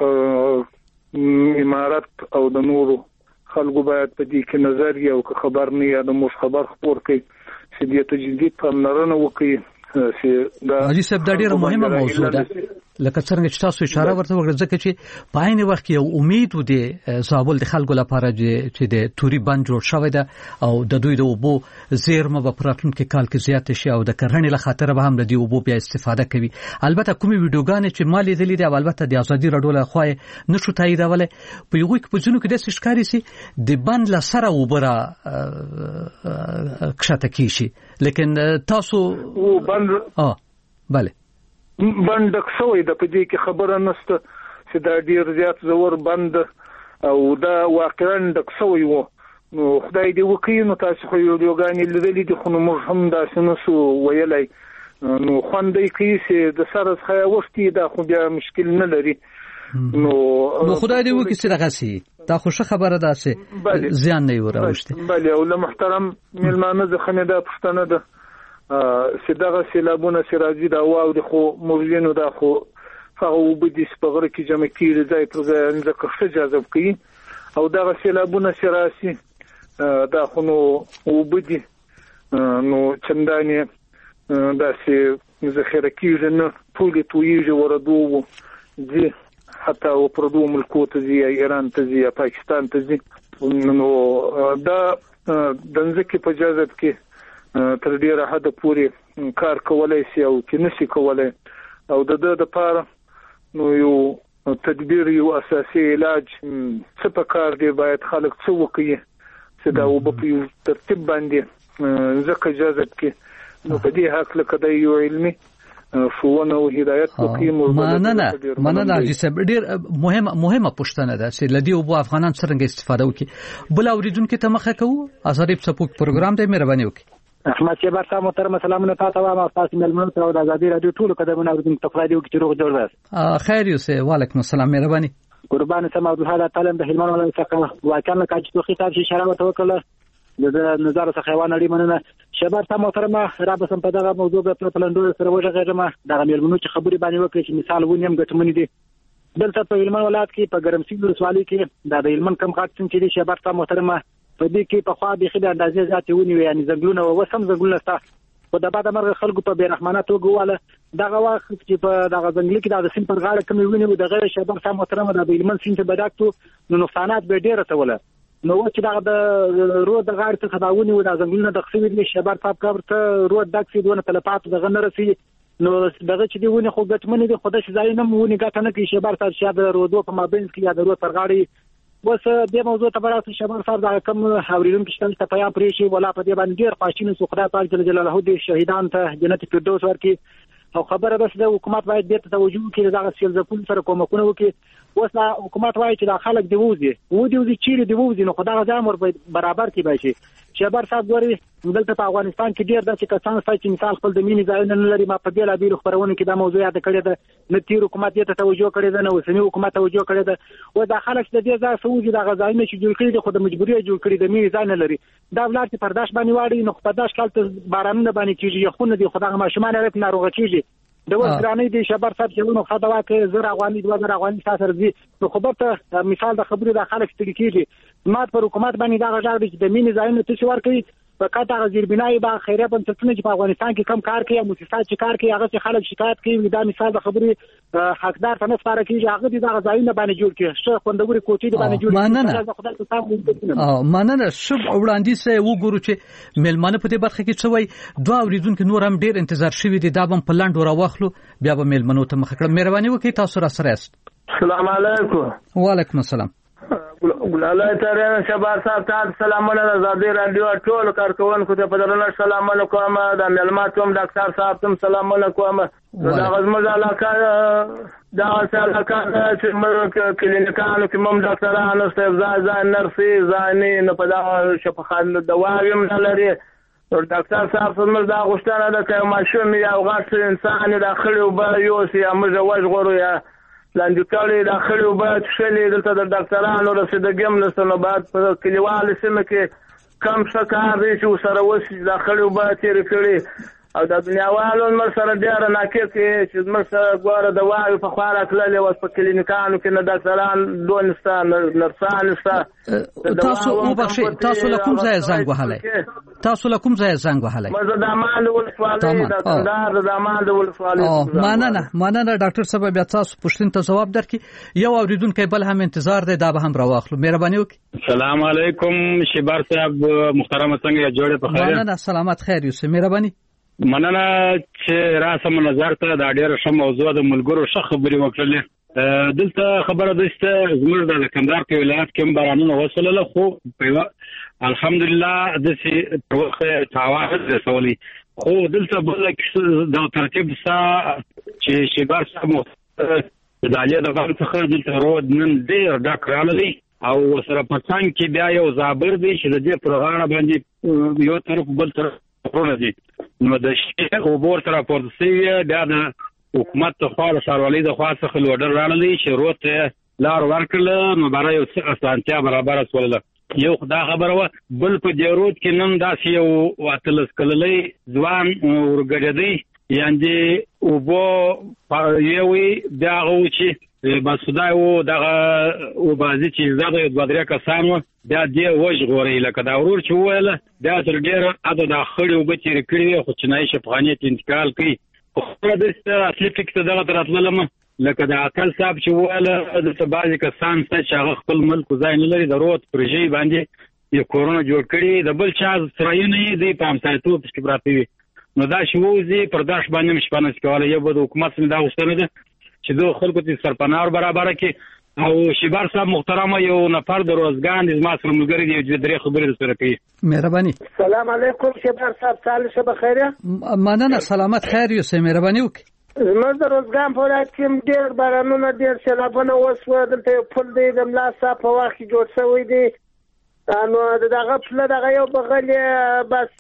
د امارت او د نورو خلکو باید په دې کې نظر یې او که خبر نه یا د موږ خبر خپور کړي چې دې ته جدي پاملرنه وکړي. حاجي صاحب دا ډیره مهمه موضوع ده، لکه څنګه چې تاسو اشاره ورته وکړه، ځکه چې په عین وخت کې یو امید و د زابل د خلکو لپاره چې د توري بند جوړ شوی ده او د دوی د اوبو زیرمه به په راتلونکي کال کې زیاته شي او د کرهڼې له خاطره به هم د دې اوبو بیا استفاده کوي. البته کومې ویډیوګانې چې ما لیدلې دي او البته د ازادي راډیو له خوا نشو تاییدولی، په یوه کې په ځینو کې داسې ښکاري چې د بند له سره اوبه را کښته کېږي. لیکن تاسو اه بله بند ډک شوی د په دې کې خبره نشته چې دا ډیر زیات زور بند او دا واقعا ډک شوی و. نو خدای دې وکړي. نو تاسو خو ویډیوګانې لیدلې دي خو موږ هم داسې نشو ویلی. نو خوندې کوي چې د سره څخه وختي دا خو بیا مشکل نه لري. نو نو خدای دې وکړي چې دغه سي دا خو ښه خبره ده چې زیان نه وراوښتي. بله او له محترم میلمانه څخه مې دا پوښتنه ده چې دغه سیلابونه چې راځي دا واوري خو موږ وینو دا خو هغه اوبه دي چې په غره کې جمع کېږي ځای پر ځای مځکه ښه جذب کوي او دغه سیلابونه چې راشي دا خو نو اوبه دي نو چندانې داسې ذخیره کېږي نه، ټولې تویېږي وردو ځي حتی و پردو ملکو ته ځي یا ایران ته ځي یا پاکستان ته ځي. نو دا د ځمکې په جذب کې تر ډیره حد پورې کار کولای شي او چې نشي کولای او د د لپاره نو یو تدبیر یو اساسي علاج څه په کار دی، باید خلک څه وکړي چې دا وب په یو ترتیب باندې ځکه جذب کې. نو په دې حق لکه د یو علمي فونه او هدایت وکړي. مننه مننه حاجي صاحب، ډیر مهمه مهمه پوښتنه ده چې لدی او افغانان څنګه استفاده وکړي. بل اوریدونکو ته مخه کوو ازادي سپوک پروګرام ته مهرباني وکړي. احمد شیبر صاحب محترم سلامونه تاسو ته او تاسو ملمنو ته د ازادي رادیو ټول قدمونه اوریدونکو ته خدای دې وکړي چې روغ جوړ راس. خیر یوسه وعلیکم السلام مهرباني. قربان سم عبد الحال تعالی د هلمند ولایت څخه واکان له کاج توخي تاسو اشاره وکړه د نظر څخه حیوان اړي مننه. شیبر صاحب محترم را به سم په دغه موضوع په پلندور سره وژغېږم. دغه ملمنو چې خبري باندې وکړي چې مثال ونیم ګټمنې دي. دلته په هلمند ولایت کې په ګرمسیر ولسوالۍ کې د هلمند کم خاط چې دي شیبر صاحب محترم په دې کې په خوا به خدای اندازې ذاتي ونی یعنی زنګلونه او وسم زنګلونه ستا په د بعد مرغ خلکو په بیرحمانه توګه واله دغه وخت چې په دغه زنګل کې د سیم پر غاړه کوم ونی د غیر شبر سم محترم د هلمند سیم ته بداکتو نو نقصانات به ډیره توله. نو چې دغه د رود د غاړه څخه دا ونی و د زنګلونه د خسوي د شبر صاحب کبر ته رود دک سي دونه تلفات د غنره سي. نو دغه چې دی ونی خو ګټمنې دي خدای شي ځای نه ونی ګټه نه کوي. شبر صاحب شاده رودو په مابین کې یا د رود پر غاړه وس د موضوع ته برابر شبر صاحب دا کوم اوریدونکو چې ته پیغام پرې شي ولا په دې باندې ډیر پاشینو سو خدای پاک جل جلاله دې شهیدان ته جنت فردوس ورکړي او خبره بس د حکومت باید دې ته توجه وکړي دغه سیل ځپل سره کومکونه وکړي. وس حکومت وايي چې دا خلک دی وځي و دې وځي چیرې دی وځي نو خدای غزا مر برابر کی بشي شهبر صاحب ګوري دلته په افغانستان کې ډیر داسې کسان شته چې مثال خپل د مینې ځایونه نه لري. ما په بیلابېلو خپرونو کې دا موضوع یاد کړې ده، نه تیر حکومت یې ته توجه کړې ده، نه اوسنی حکومت توجه کړې ده. او دا خلک د دې ځای سوجي د غځاینه چې جوړ کړي دي خو د مجبوري جوړ کړي د مینې ځای نه لري. دا ولر چې پرداش باندې واړي نو پرداش کال ته بارانونه باندې کیږي، خو نه دي خدای ماشومان لري ناروغه کیږي. د وګرانې د شهبر صاحب چې نو خدای کې زر افغاني دوه زر افغاني تاسو رځي نو خبر ته مثال د خبرې د خلک ستړي کیږي. مات پر حکومت باندې دا غږ دی چې د مینې ځایونه څه ور کوي په کاته غیر بنای با خیره بنسټونه چې په افغانستان کې کم کار کوي، مؤسسات چې کار کوي هغه چې خلک شکایت کوي. دا مثال د خبرې حقدار ته نه سپاره کیږي، هغه د ځایونه باندې جوړ کړي شه خوندوري کوټې باندې جوړ کړي. او مننه شب وړاندې سه وګورو چې ملمانه په دې برخه کې څه وای. دوه اوریدونکو نور هم ډیر انتظار شوی دي، دا هم په لاندو راوخلو بیا به ملمنو ته مخ کړم. مهرباني وکړئ تاسو را سره است. السلام علیکم. وعلیکم السلام. ګلالای ترنه شهبر صاحب ته سلامونه د زادي رادیو ټول کارکونکو ته په درنه سلامونه کوم. د ملمات کوم ډاکټر صاحب ته سلامونه کوم. دا غزمه علاقه دا علاقه چې موږ کلینیکانو کې موږ ډاکټرانو ته ځای ځای نرسي ځاني نه په دا شفاخانه دوایم نه لري. ډاکټر صاحب څنګه دا غوښتنه ده چې ماشوم یا غاټ انسان داخلي او به یو سي موږ وژغورو یا لاندې کولې داخلي او به شلې دلته د ډاکټرانو رسیدګم نسنه بعد په کلیوال سیمه کې کم څه کار دی چې سره وسی داخلي او به تیر کړي او د دنیاوالو مر سره ډیر ناکې کې چې مر سره ګوره د وایو په خواله کړلې او په کلینیکانو کې نه ډاکټران دونستان نرسان سره. تاسو او بخښي تاسو له کوم ځای زنګ وهلای؟ تاسو له کوم ځای زنګ وهلای؟ مزه د امان ولسوالۍ د کندهار د امان ولسوالۍ. مننه مننه ډاکټر صاحب بیا تاسو پښتون ته جواب درکې. یو اوریدونکو بل هم انتظار دی، دا به هم راواخلو. مهرباني وکړئ. السلام علیکم شهبر صاحب محترم څنګه جوړه په خیر؟ مننه سلامت خیر یوسف. مهرباني. مننه چې راسم نظر ته دا ډیره ښه موضوع د ملګرو ښه خبرې وکړلې. دلته خبره دسته زموږ د کندهار کې ولایت کې بارانونه وصله خو په الحمدلله د سي پروخه تعاون رسولي خو دلته بل د ترتیب سره چې شهبر صاحب د علي د غږ څخه دلته رود نن ډیر ډاک راغلی او سره پڅان کې بیا یو زابر دی چې د دې پروغرام باندې یو طرف بل طرف ورونه دي. نو د شي او بور تر پورتسي بیا د حکومت ته خاص سروالي د خاصه خلوډر راغلي چې روته لار ورکړل نو برای یو څه اسانتیا برابر سول. یو خدا خبره و بل په جرود کې نن داسې یو واتلس کللې ځوان ورګړدي یاندې او بو یوي دا او چې بسدای وو دغه او بازي چې زړه د بدریا کسانو دا دی وژغوري لکه دا ورور چې ویل دا تر ډیره اته داخلي او به تیر کړی خو چې نه شپخانه انتقال کوي خو د اصلي ټیکس دغه تراتلم لکه دا اکل صاحب چې ویل د تبازي کسان چې هغه خپل ملک ځای نه لري ضرورت پروژې باندې یو کورونا جوړ کړی د بل چا سره نه دی په امثالتو کې براته وي. نو دا شوزي پرداش باندې مشپانه کوله یو د حکومت څخه دا غوښتنه ده چې دوه خلکو ته سرپناه برابر کړي. او شهبر صاحب محترم یو نفر د روزګان د ما سره ملګری دی چې درې خبرې سره کوي. مهرباني. السلام علیکم شهبر صاحب تعالی شبه خیر. مننه سلامت خیر یوسف. مهرباني وکړئ. زموږ د روزګان په ولایت کې ډېر بارانونه ډېر سیلابونه وشوه. دلته یو پل دی د ملا صاحب په وخت کې جوړ شوی دی. نو دغه پله دغه یو بغل بس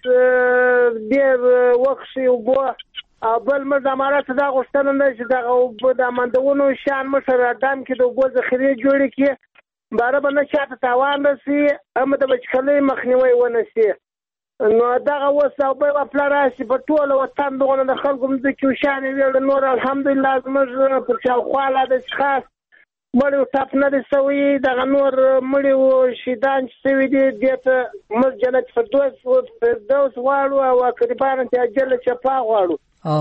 ډېر وخت اوبه او بل مې د امارات دا غوښتنه ده چې دغه اوبه د امندونو شان مشر ډام کې د اوبو ذخیرې جوړې کړي باره به نه چاته تاوان رسي هم د وچکالۍ مخنیوی ونه شي. نو دغه اوس اوبه به پله راشي په ټوله وطن دغونه د خلکو مځکې وشانې ویړه نور الحمدلله زموږ پر شاوخوا لا داسې خاص مړی ټاپ نه دی سوی دغه نور مړي و شهیدان چې سوي دي دې ته موږ جنت فردوس فردوس غواړو او قربان ته اجل شفا غواړو.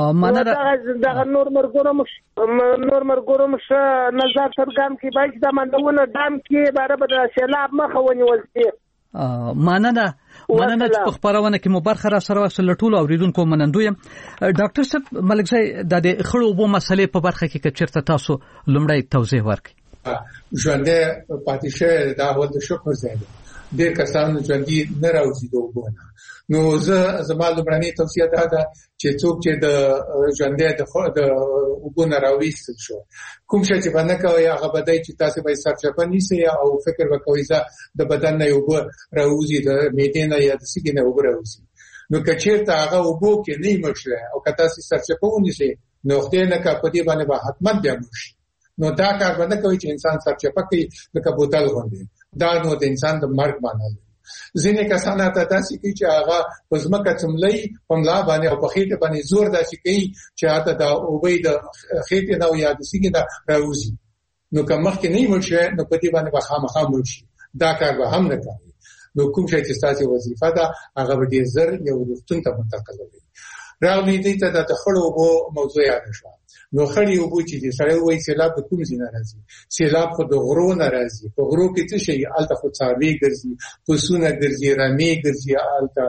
دغه نور مرګورم نور مرګورم ښه نظر څرګند کړي باید دا منډونه ډام کې باره به د سیلاب مخه ونیول شي. مننه مننه چې په خبرونه کې مو برخه را سره وسل ټول اوریدونکو منندوی. ډاکټر صاحب ملک زای د خړو وبو مسلې په برخه کې چیرته تاسو لومړی توضیح ورکړئ. ژوندې پاتې شه دا ول د شکر ځای ډېر کسان ژوندي نه راوځي د اوبو نه. نو زه زما لومړنۍ توصیه دا ده چې څوک چې د ژوندي د اوبو نه راویستل شو کوم شی چې باندې کوي هغه بدای چې تاسو به سرچپه نیسئ او فکر وکوي چې د بدن نه اوبو راوځي د معدې نه یا د سږي نه اوبو راوځي. نو کچېرته هغه اوبو کې نه مشله او که تاسو سرچپه ونیسئ نو خدای نه کا په دې باندې به حتمت بیا مشي. نو دا کار باندې کوي چې انسان سرچپه کوي لکه بوتل غوندي. دا نو د انسان د مرګ معنی لري. ځینې کسان ته داسې کوي چې هغه په ځمکه څملي په ملا باندې او په خېټه باندې زور داسې کوي چې هغه د اوبې د خېټه نه یا د سږي نه راوځي. نو که مخکې نه مشي نو په دې باندې به خامخا مشي. دا کار به هم نه کوي. نو کوم شي چې تاسو وظیفه ده هغه به ډیر زر یو روغتون ته منتقلوي. راغلی دې ته د خړو وو موضوع یاد شو. نو خړې وو چې دې سره وایي سیلاب د کوم ځای نه راځي؟ سیلاب خو د غرو نه راځي. په غرو کې څه شي؟ الته خو څاروي ګرځي، پسونه ګرځي، رمې ګرځي الته.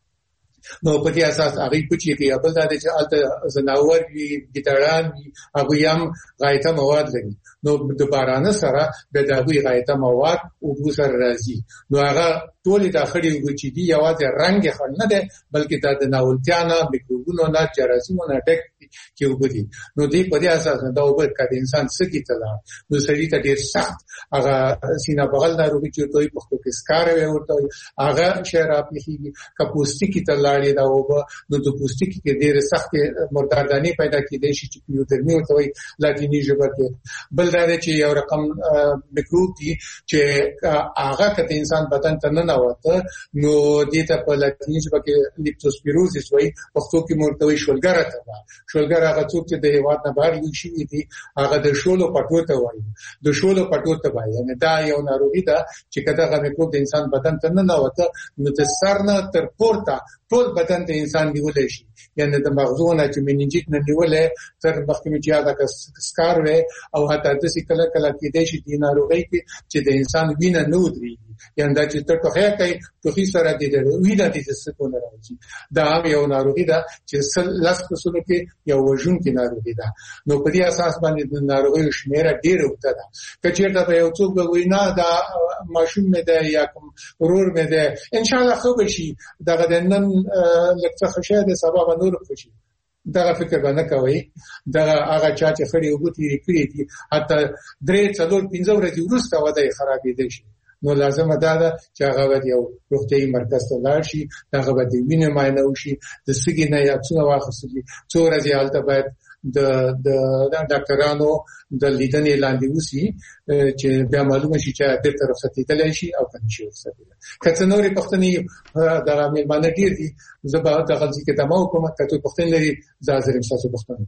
نو په دې اساس هغه پچې کې خپل د چې الته زناور وي، ګټړان وي، هغه هم غایطه مواد لري. نو د باران سره د دغه غایطه مواد او د سره راځي. نو هغه ټول د خړې وو چې دی یوازې رنگ خل نه ده بلکې د ناولتیا نه، میکروبونو نه، جراثیمو نه ډک کې وګړي. نو دې په دې اساس دا وبر کړي انسان سکی تلا نو سړی ته ډیر سخت هغه سینا بغل ناروغي چې دوی په خپل کې سکار وي ورته هغه شراب پیږي کپوستي کې تلاړي دا وب نو د پوستي کې ډیر سخت مرداردانی پیدا کېدای شي چې پیوترمي ورته وي لاتینی ژبه کې. بل دا چې یو رقم میکروب دي چې هغه کته انسان بدن ته نه نوته نو دې ته په لاتینی ژبه کې لیپټوسپیروزیس وایي په خپل کې مرتوي شولګره ته شولګر هغه څوک چې د هیواد نه بهر لوي شي دي هغه د شولو پټو ته وایي. د شولو پټو ته وایي یعنی دا یو ناروغي ده چې کله هغه میکروب د انسان بدن ته نه نوته نو د سر نه تر پورته ټول بدن ته انسان نیولې شي. یعنی د مغزونه چې مننجیت نه نیولې تر مخکې چې هغه سکار وي او حتی د سې کله کله کې د شي د ناروغي کې چې د انسان وینه نه ودرېږي. یعنی دا چې تر ټوخه کوي ټوخي سره د وینه د څه نه راځي. دا یو ناروغي ده چې لاس په سلو کې یو وژون کې ناروغي ده. نو په دې اساس باندې د ناروغي شمیره ډیره وته ده. کچېرته به یو څوک وینا دا ماشوم مې ده یا کوم ورور مې ده ان شاء الله خو به شي دغه د نن لکه خشه ده سبب نور خوشي. دا فکر باندې کوي دا هغه چا چې خړې وګتي کړې دي حتی درې څلور پنځه ورځې وروسته وده خرابې دي شي. نو لازم ده چې هغه د یو روغتيایي مرکز ته لاړ شي، هغه به د وینې معاینه وشي، د سږي نه یا څو واخصلي څو ورځې حالت باید د د ډاکټرانو د لیدنې لاندې وسی چې بیا معلومه شي چې د طرف ستېدل شي او کني شي ستېدل. کله نورې پښتنې د عامل باندې ډیر دي زبا د غلطي کې تمام کوم کته پښتن لري زازرم تاسو پښتنه.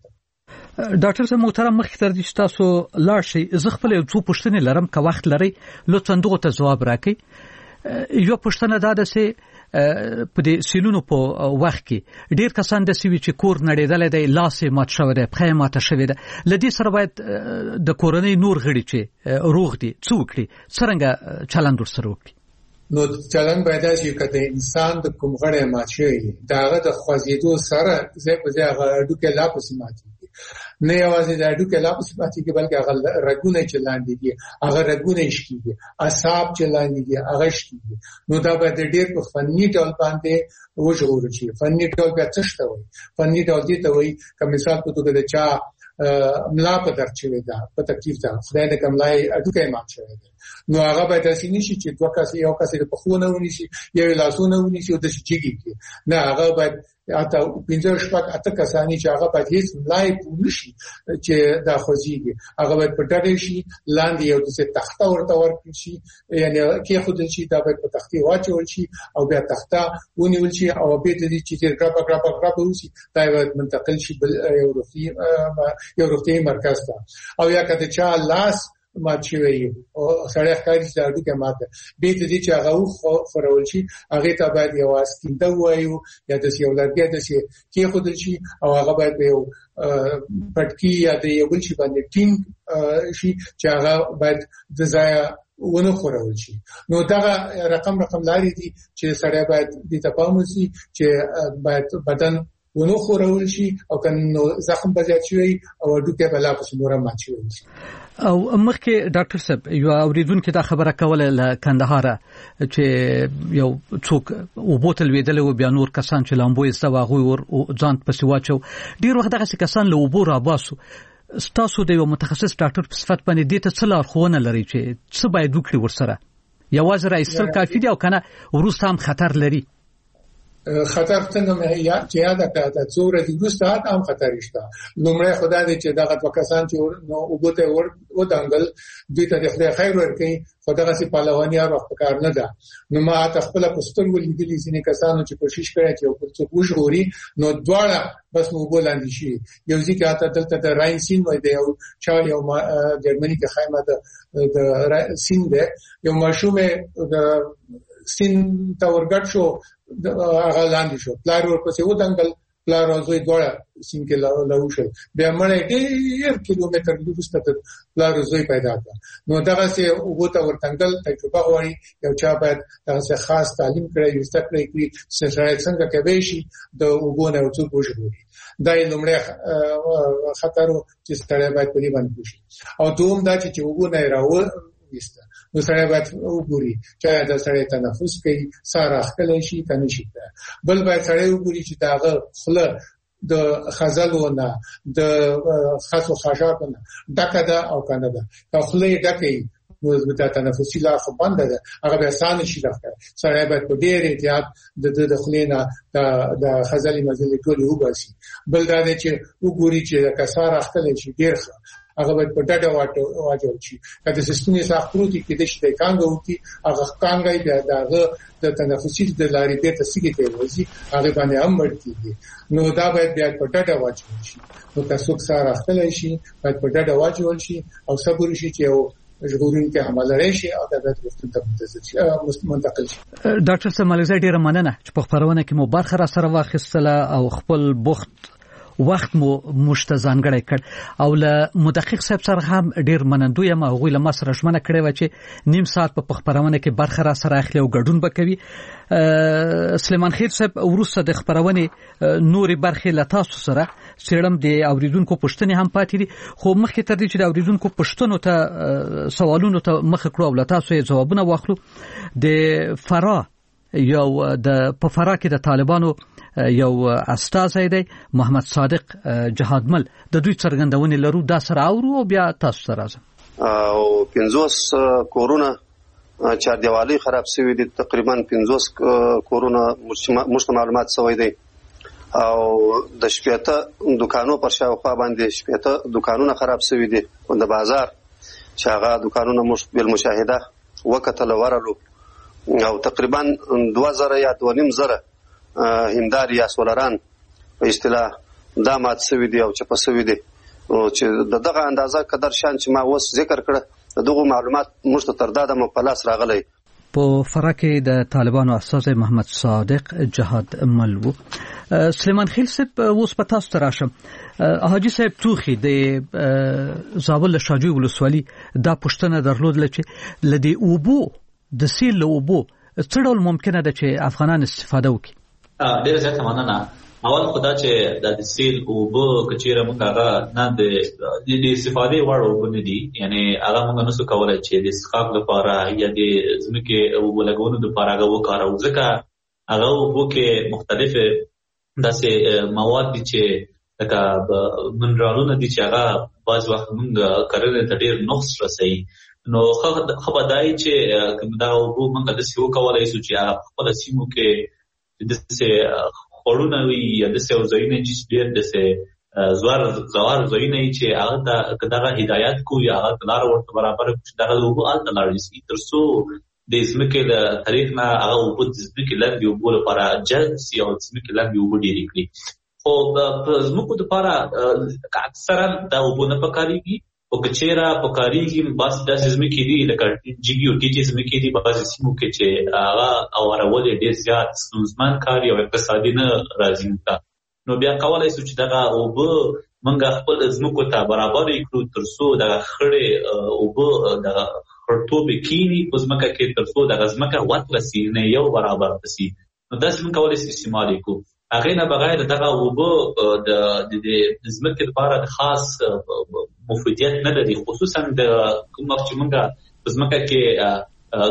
ډاکټر صاحب محترم مخکې تر دې چې تاسو لاړ شئ زه خپل یو څو پوښتنې لرم که وخت لرئ لطفا دغه ته ځواب راکړئ. یو پوښتنه دا ده چې په دې سیلونو په وخت کې ډیر کسان د سوي چې کور نړیدل دی لاس مات شوی دی پخې مات شوی دی لدې سره باید د کورنۍ نور غړي چې روغ دي څوک لري څنګه چلند ورسره وکړي. نو چلند باید چې کته انسان د کوم غړي مات شي داغه د خوځېدو سره زه په ځای غړو کې لا پسې ماتي نه یوازې د اډو کې لا پسې ماتي کې بلکې هغه رګونه چې لاندې دي هغه رګونه شکیږي اعصاب چې لاندې دي هغه شکیږي. نو دا باید ډېر په فني ډول باندې وژغورل شي. فني ډول به څه شته وي؟ فني ډول دي ته وایي که مثال په توګه د چا ملا په درد شوی ده په تکلیف ده خدای دې کملای اډو کې مات شوی ده نو هغه باید داسې نشي چې دوه کسې یو کسې په خونه ونیسي یو لاسونه ونیسي او د شيږي کې نه هغه باید اته پنځه شپږ اته کسانی چې هغه باید هیڅ ملای پونشي چې دا خوځيږي هغه باید په ډډه شي لاندې یو څه تخته ورته ورکړي شي یعنی کې خود شي دا باید په تختې واچول شي او بیا تخته ونیول شي او به دې چې ګراب ګراب ګراب وسی دا باید منتقل شي بل یو روغتي یو روغتي مرکز ته او یا کته چا لاس مات شوی او سړی ښکاري چې اډو کې ماته به دې چې هغه خورول شي هغه ته باید یو اسکینده وایو یا د یو لرګي د شي کې خودل شي او هغه باید یو پټکی یا د یو بل شي باندې ټینګ شي چې هغه باید د ځای ونه خورول شي. نو دا رقم رقم لاري دي چې سړی باید د تفاهم شي چې باید بدن ونو خورول شي او کنه زخم بزیات شي او ډوکه بلا په نور مات شي. او مخکې ډاکټر صاحب یو اوریدونکو دا خبره کوله ل کندهار چې یو څوک او بوتل ویدل او بیا نور کسان چې لامبوي سواغوي ور ځان پسې واچو ډیر وخت دغه کسان له وبو را باسو. ستاسو د یو متخصص ډاکټر په صفت باندې د ته څلار خونه لري چې څه باید وکړي ورسره یوازې راځل کافي دی او کنه ورسته هم خطر لري. خطر څنګه مې یا چې یاد کړه څوره د ورسته هم خطر شته. لومړی خدای دې چې دغه وکاسان چې نو وګته ور و دنګل دوی ته خدای خیر ورکړي خدای سي پهلواني او کار نه ده. نو ما تخپل پستر ولګلې ځینې کسانو چې کوشش کړي چې په څو وژغوري نو دواړه بس مو بولاندې شي. یو ځکه اته دلته د راین سین وای دی او چا یو جرمني کې خیمه ده د سین ده یو ماشومه د سین تا ورګټ شو هغه لاندې شو پلار ورپسې و دنګل پلار زوی دوړه سین کې لاو شو بیا مړ ډیر کیلومتر وروسته پلار زوی پیدا کړ. نو دغه سه وګته ورتنګل تجربه غواړي یو چا باید دغه خاص تعلیم کړی یو ستکړی کی سره څنګه کوي شي د وګونه او څو وژغوري. دا یې لومړی خطر چې ستړی باید په دې باندې شي. او دوم دا چې وګونه راو وسته نو سره باید وګوري چې دا سره تنفس کوي ساره خلل شي کنه شي. بل باید سره وګوري چې داغه خله د خزلونه د خاصو خشاکونه دکه دا او کنه دا خله دکې نو د تنفسي لا خو بند ده هغه به آسان شي راځي. سره باید په ډېر احتیاط د د خلینا د د خزلي مزلي ټول وباسي. بل دا چې وګوري چې کساره خلل شي ډېر هغه باید په ډډه واټو واجو شي. کله چې ستونی ساختروتي کې د شته کانګو وتی هغه کانګای بیا داغه د تنفسي د لارې په تسګي ته وځي هغه باندې هم ورتيږي. نو دا باید بیا په ډډه واجو شي. نو تاسو سره خپل شي باید په ډډه واجو شي او صبر شي چې او ژغورین کې عمل لري شي او د وختونو ته منتقل شي. ډاکټر سمالزه ډیره مننه چې په خبرونه کې مو برخه را سره واخیستله او خپل بوخت وخت مو مشتزانګړی کړ او له مدقق صاحب سره هم ډیر منندوی یم او غوی له ما سره ژمنه کړې و چې نیم ساعت په خبرونه کې برخه را سره اخلي او ګډون وکوي. سلیمان خیل صاحب ورسره د خبرونه نوري برخه له تاسو سره سیړم د اوریدونکو پښتنې هم پاتې دي خو مخکې تر دې چې د اوریدونکو پښتنو ته سوالونو ته مخ کړو او له تاسو یې ځوابونه واخلو. د فرا یو د په فرا کې د طالبانو یو استازی دی محمد صادق جهادمل د دوی څرګندونې لرو دا سره اورو او بیا تاسو سره راځم. او پنځوس کورونا چار دیوالي خراب شوی دي تقریبا پنځوس کورونا مشت معلومات شوی دی او د شپېته دکانو پر شاوخوا باندې شپېته دکانونه خراب شوی دي د بازار چې هغه دکانونه مش بل مشاهده وکتل ورلو او تقریبا دوه زره یا دوه نیم زره هندار یا سولران په اصطلاح دا مات شوی دی او چې په شوی دی او چې دغه اندازه قدر شان چې ما اوس ذکر کړه دغه معلومات مشت تر داده مو په لاس راغلی. په فرا کې د طالبانو استاد محمد صادق جهادمل وو. سلیمان خیل صاحب اوس په تاسو راشم. حاجی صاحب توخي د زابل شاجوی ولسوالي دا پښتنه درلودل چې لدی اوبو د سیل له اوبو څه ډول ممکنه ده چې افغانان استفاده وکړي؟ ډېر زیاته مننه. اول خدا چې د سیل اوبو کچیره موږ هغه نه د د استفادې وړ اوبه نه دي، یعنی هغه موږ نسو کولای چې د اسقاق لپاره یا د ځمکې اوبو لګونو لپاره هغه وکاروو، ځکه هغه اوبو کې مختلف داسې مواد دي چې لکه منرالونه دي چې هغه بعض وخت موږ کرنې ته ډېر نقص رسوي. نو خبر دای چې دا اوبو موږ داسې وکولای شو چې هغه خپل سیمو کې داسې خورونه وي یا داسې ځایونه چې ډېر داسې زوار زوار ځایونه چې هغه ته دغه هدایت کو یا هغه لار ورته برابر کړي دغه اوبو هلته لاړ شي تر څو د ځمکې له طریق نه هغه اوبو د ځمکې لاندې اوبو لپاره جذب شي او ځمکې لاندې اوبو ډېرې کړي. خو په ځمکو دپاره اکثرا دا اوبو نه پکارېږي او که چېرې پکارېږي بعضې داسې ځمکې دي لکه جګې او ټیټې ځمکې دي بعضې سیمو کې چې هغه اورول یې ډېر زیات ستونزمن کار او اقتصادي نه راځي موږ ته. نو بیا کولی شو چې دغه اوبه موږ خپل ځمکو ته برابرې کړو تر څو دغه خړې اوبه دغه خړتوبې کښېني په ځمکه کې تر څو دغه ځمکه وتله سي نه یو برابر شي. نو داسې موږ کولی شو استعمال یې کړو. هغه نه بغیر دغه وبو د د زمکه لپاره خاص مفیدیت نه لري، خصوصا د کوم وخت چې موږ زمکه کې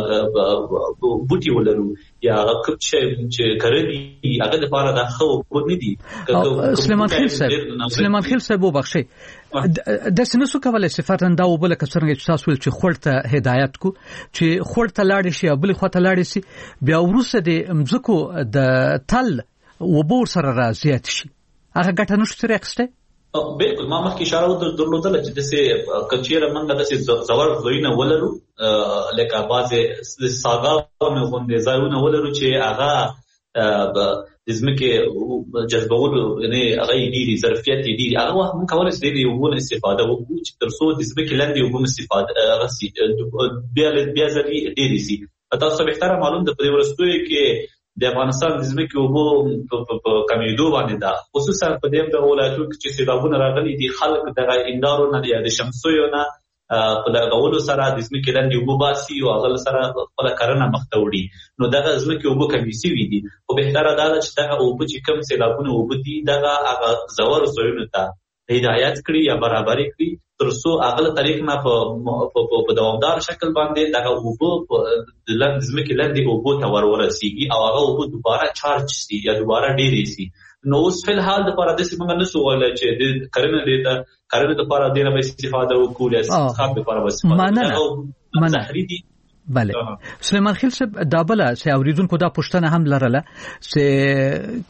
بوټي ولرو یا کوم چې کرنی هغه لپاره د خو په ندي. سلیمان خیل صاحب سلیمان خیل صاحب وبخښي د سنسو کولای صفاتن دا وبله کسرنګ چې تاسو چې خړته هدایت کو چې خړته لاړ شي بل خواته لاړ شي بیا ورسره د مزکو د تل وبور سره راځي شي هغه ګټه نشته راخسته. بالکل ما مخکې اشاره درلودله چې دسه کچېره منګه دسه زور زوینه ولرو لکه بازه ساګاونه غونډه ځایونه ولرو چې هغه د زمکه جذبول یعنی هغه ډیری ظرفیت دي هغه هم کولای شي د یو استفاده وکړي چې ترڅو د زمکه لاندې یو استفاده غسي بیا بیا ځلې ډیری سي. تاسو به احترام معلوم ده په ورستوي کې د افغانستان د زمکه وبو په کمیدو باندې دا خصوصا په دې د ولایتونو کې چې سیلابونه راغلي دي خلک د اندارو نه یا د شمسیو نه په دغه سره د زمکه لاندې وبو باسي او هغه سره خپل کارونه مخته وړي نو دغه زمکه وبو کمی سي وي دي او به تر دا چې دغه وبو چې کم سیلابونه وبو دي دغه هغه زور زوینه ته هدایت کړی یا برابر کړی ترڅو هغه طریق نه په په دوامدار شکل باندې دغه وبو د لاندې زمکه لاندې وبو ته ورورسیږي او هغه وبو دوباره چارج شي یا دوباره ډیری شي. نو اوس په حال د لپاره د سیمه نه سو ولا چې د کرنه دیتا کرنه د لپاره د نه استفاده وکړي استخاب د لپاره بس معنا معنا بله. سلیمان خیل صاحب دا بله چې اوریدونکو دا پوښتنه هم لرله چې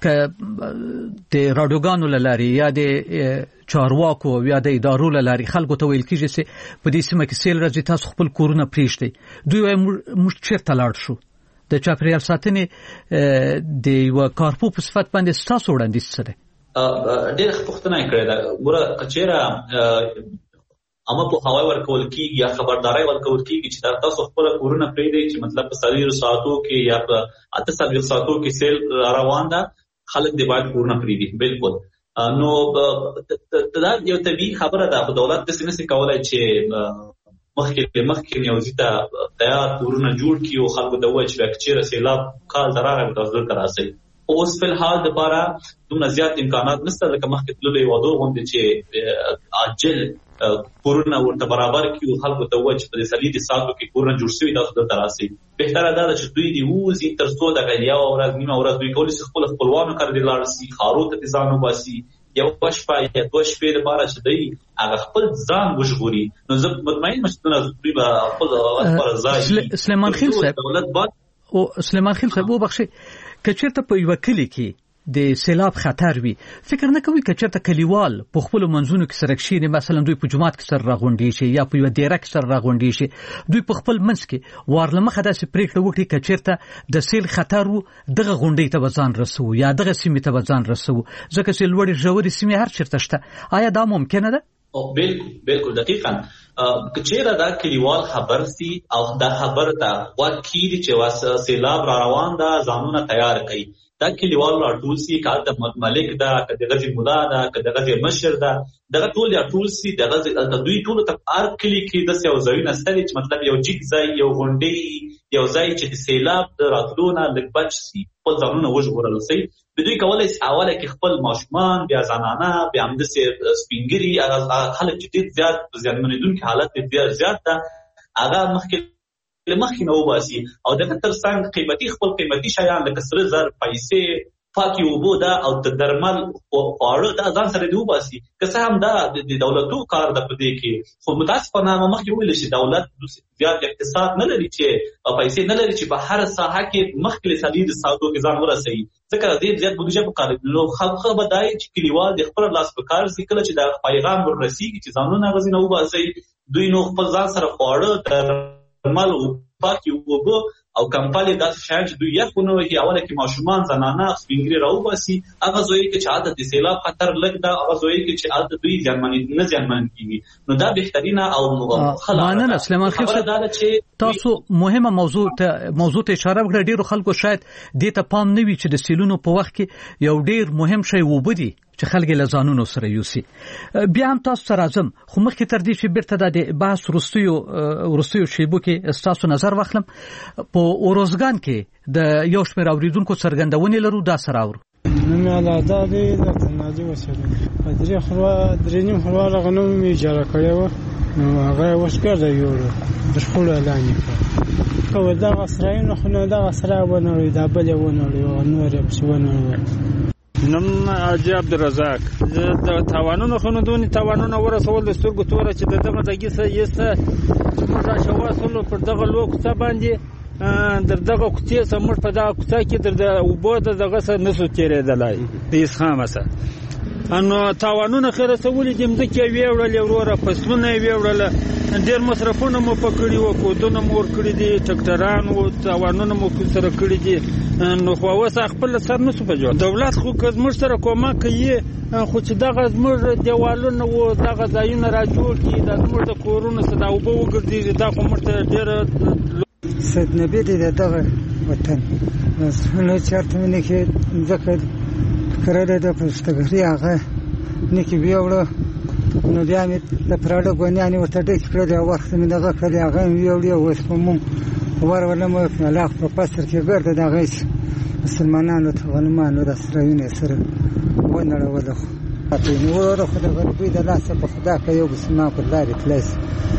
ک د رادیوګانو لاري یا د چارواکو یا د ادارو لاري خلکو ته ویل کیږي چې په دې سیمه کې سیل راځي تاسو خپل کورونه پریږدئ دوی وايي موږ چیرته لاړ شو د چاپریال ساتنې د یو کارپو په صفت باندې تاسو وړاندیز سره ډېر پوښتنه کړې ده ګوره کچېره اما په هواي ورکول کیږي یا خبرداري ورکول کیږي چې تاسو خپل کورونه پریږدئ چې مطلب په سړي ساعتو کې یا په اته سړي ساعتو کې سیل روان ده خلک دی باید کورونه پریږدي. بالکل نو دا یو طبيعي خبره ده په دولت د سینې کولای چې مخکې مخکې نیوزیته تیار کورونه جوړ کړي او خلکو د وایي چې کچېره سیلاب کال دراغه تاسو دراسي اوس په حال د لپاره دومره زیات امکانات نشته لکه مخکې تللې وادو غونډه چې عاجل کورونه ورته برابر کیو خلکو ته وایي چې په سلیدي ساتو کې کورونه جوړ شوي تاسو د تراسي بهتره ده چې دوی دی وزي ترڅو د غیا او ورځ نیمه ورځ دوی کولی شي خپل خپلوانو کړ دي لاړ سي خارو ته ځانو باسي یو پښپا یا دوه شپې لپاره چې دی هغه خپل ځان وژغوري نو زه مطمئن مشتنه دوی به خپل پر ځای. سلیمان خیل صاحب دولت بعد او سلیمان خیل صاحب وبخښي کچېرته په یو کلی کې د سیلاب خطر وي فکر نه کوي کچېرته کلیوال په خپل منځونو کې سره کښیني مثلا دوی په جماعت کې سره راغونډي شي یا په یو ډیره کې سره راغونډي شي دوی په خپل منځ کې وارلمخه داسې پریکړه وکړي کچېرته د سیل خطر وو دغه غونډې ته ځان رسو یا دغه سیمې ته ځان رسو ځکه چې لوړې ژورې سیمې هر چیرته شته آیا دا ممکنه ده؟ او بالکل بالکل دقیقاً کچېره دا کلیوال خبر سي او دا خبر ته واکې چې واسه سیلاب را روان ده ځانونه تیار کړي دا کلیوال ټول سي کال د ملک دا کده غزي مولا دا کده غزي مشر دا دغه ټول یا ټول سي دغه دوی ټول ته ار کلی کې د سیو ځایونه ستړي چې مطلب یو جګ ځای یو غونډي یو ځای چې د سیلاب د راتلونه لږ بچ سي خپل ځانونه وژغورل سي دوی کولای شي اوله کې خپل ماشومان بیا زنانه بیا هم د سپینګری خلک چې ډېر زیات ځانمنیدونکو حالت ډېر زیات ده هغه مخکې لمخې نو باسي او دغه ترڅنګ قیمتي خپل قیمتي شیان لکه سره زر پیسې پاکي وبو دا او د درمل خواړه دا ځان سره دی وباسي که څه هم دا د دولتو کار د پدې کې خو متاسفانه مخکې ویل شي دولت زیات اقتصاد نه لري چې پیسې نه لري چې په هر ساحه کې مخکې سلید ساتو کې ځان ورسوي ځکه دې زیات بودیجه په کار نو خلک به دای چې کلیوال د خپل لاس په کار سي کله چې دا پیغام ورسیږي چې ځانونه غزي نه وباسي دوی نو خپل ځان سره خواړه مال او پاکي وبو او کمپالي داسې شاید چې دوی یخونه وي اوله کې ماشومان زنانه سپینګری راوباسي هغه زوی کې چې عادت د سیلاب خطر لګ دا هغه زوی کې چې عادت دوی ځانمنی نه ځانمن کیږي نو دا بهترینه او خلانه سلیمان خیل صاحب تاسو مهمه موضوع ته موضوع ته اشاره وکړه ډیرو خلکو شاید دې ته پام نه وي چې د سیلونو په وخت کې یو ډیر مهم شی وبدي چې خلک له ځانونو سره یوسي بیا هم تاسو سره اعظم خو مخکې تر دې چې بیرته د بحث وروستیو وروستیو شیبو کې تاسو نظر واخلم په اوروزګان کې د یو شمېر اوریدونکو څرګندونې لرو دا سره اورو نو مالا دا دی د تنادي وسره درې خروا درې نیم خروا غنم می اجاره کړی و نو هغه وشګر دی یو د خپل اعلان کړ کو دا غسرین خو نو دا غسره ونه دا بل ونه نور یې څونه نم اجي عبدالرزاق د تاوانونو خنودونی تاوانونو ورسول د سترګو توره چې دغه دغه څه یسه چې موږ راشواسلو پر دغه لوک څه باندې در دغه کوڅې سمور په دغه کوڅه کې در وبو دغه څه نسو تیرېدلای د اسخامه څه انو تاوانونه خیره سولې د مځکې ویوړل وروره فصلونه ویوړل ډېر مصرفونه مو پکړی وو کودونه مو ور کړی دي ټکټران او تاوانونه مو سره کړی دي نو خو اوس خپل سر نسو په جوړ دولت خو کوم سره کومه کوي خو چې دغه زموږ دیوالونه وو دغه ځایونه را جوړ کړي د زموږ د کورونو څخه دا وبو وګرځي دا خو مرته ډېر سید نبی دې دغه وطن نو چارته نه کې ځکه کړه د پښتګری هغه نه کې ویوړو نو بیا مې د پراډو غونیانه ورته ډېر کړه دا وخت مې دغه کړی هغه ویوړو اوس کوم ور ولا مو لا په پستر کې ګرځي دا غیس مسلمانانو ته غنمانو د سرونه سره ونړه وله اته نو ورو خدای غربي د لاسه په خدا کې یو مسلمان پر لارې تلس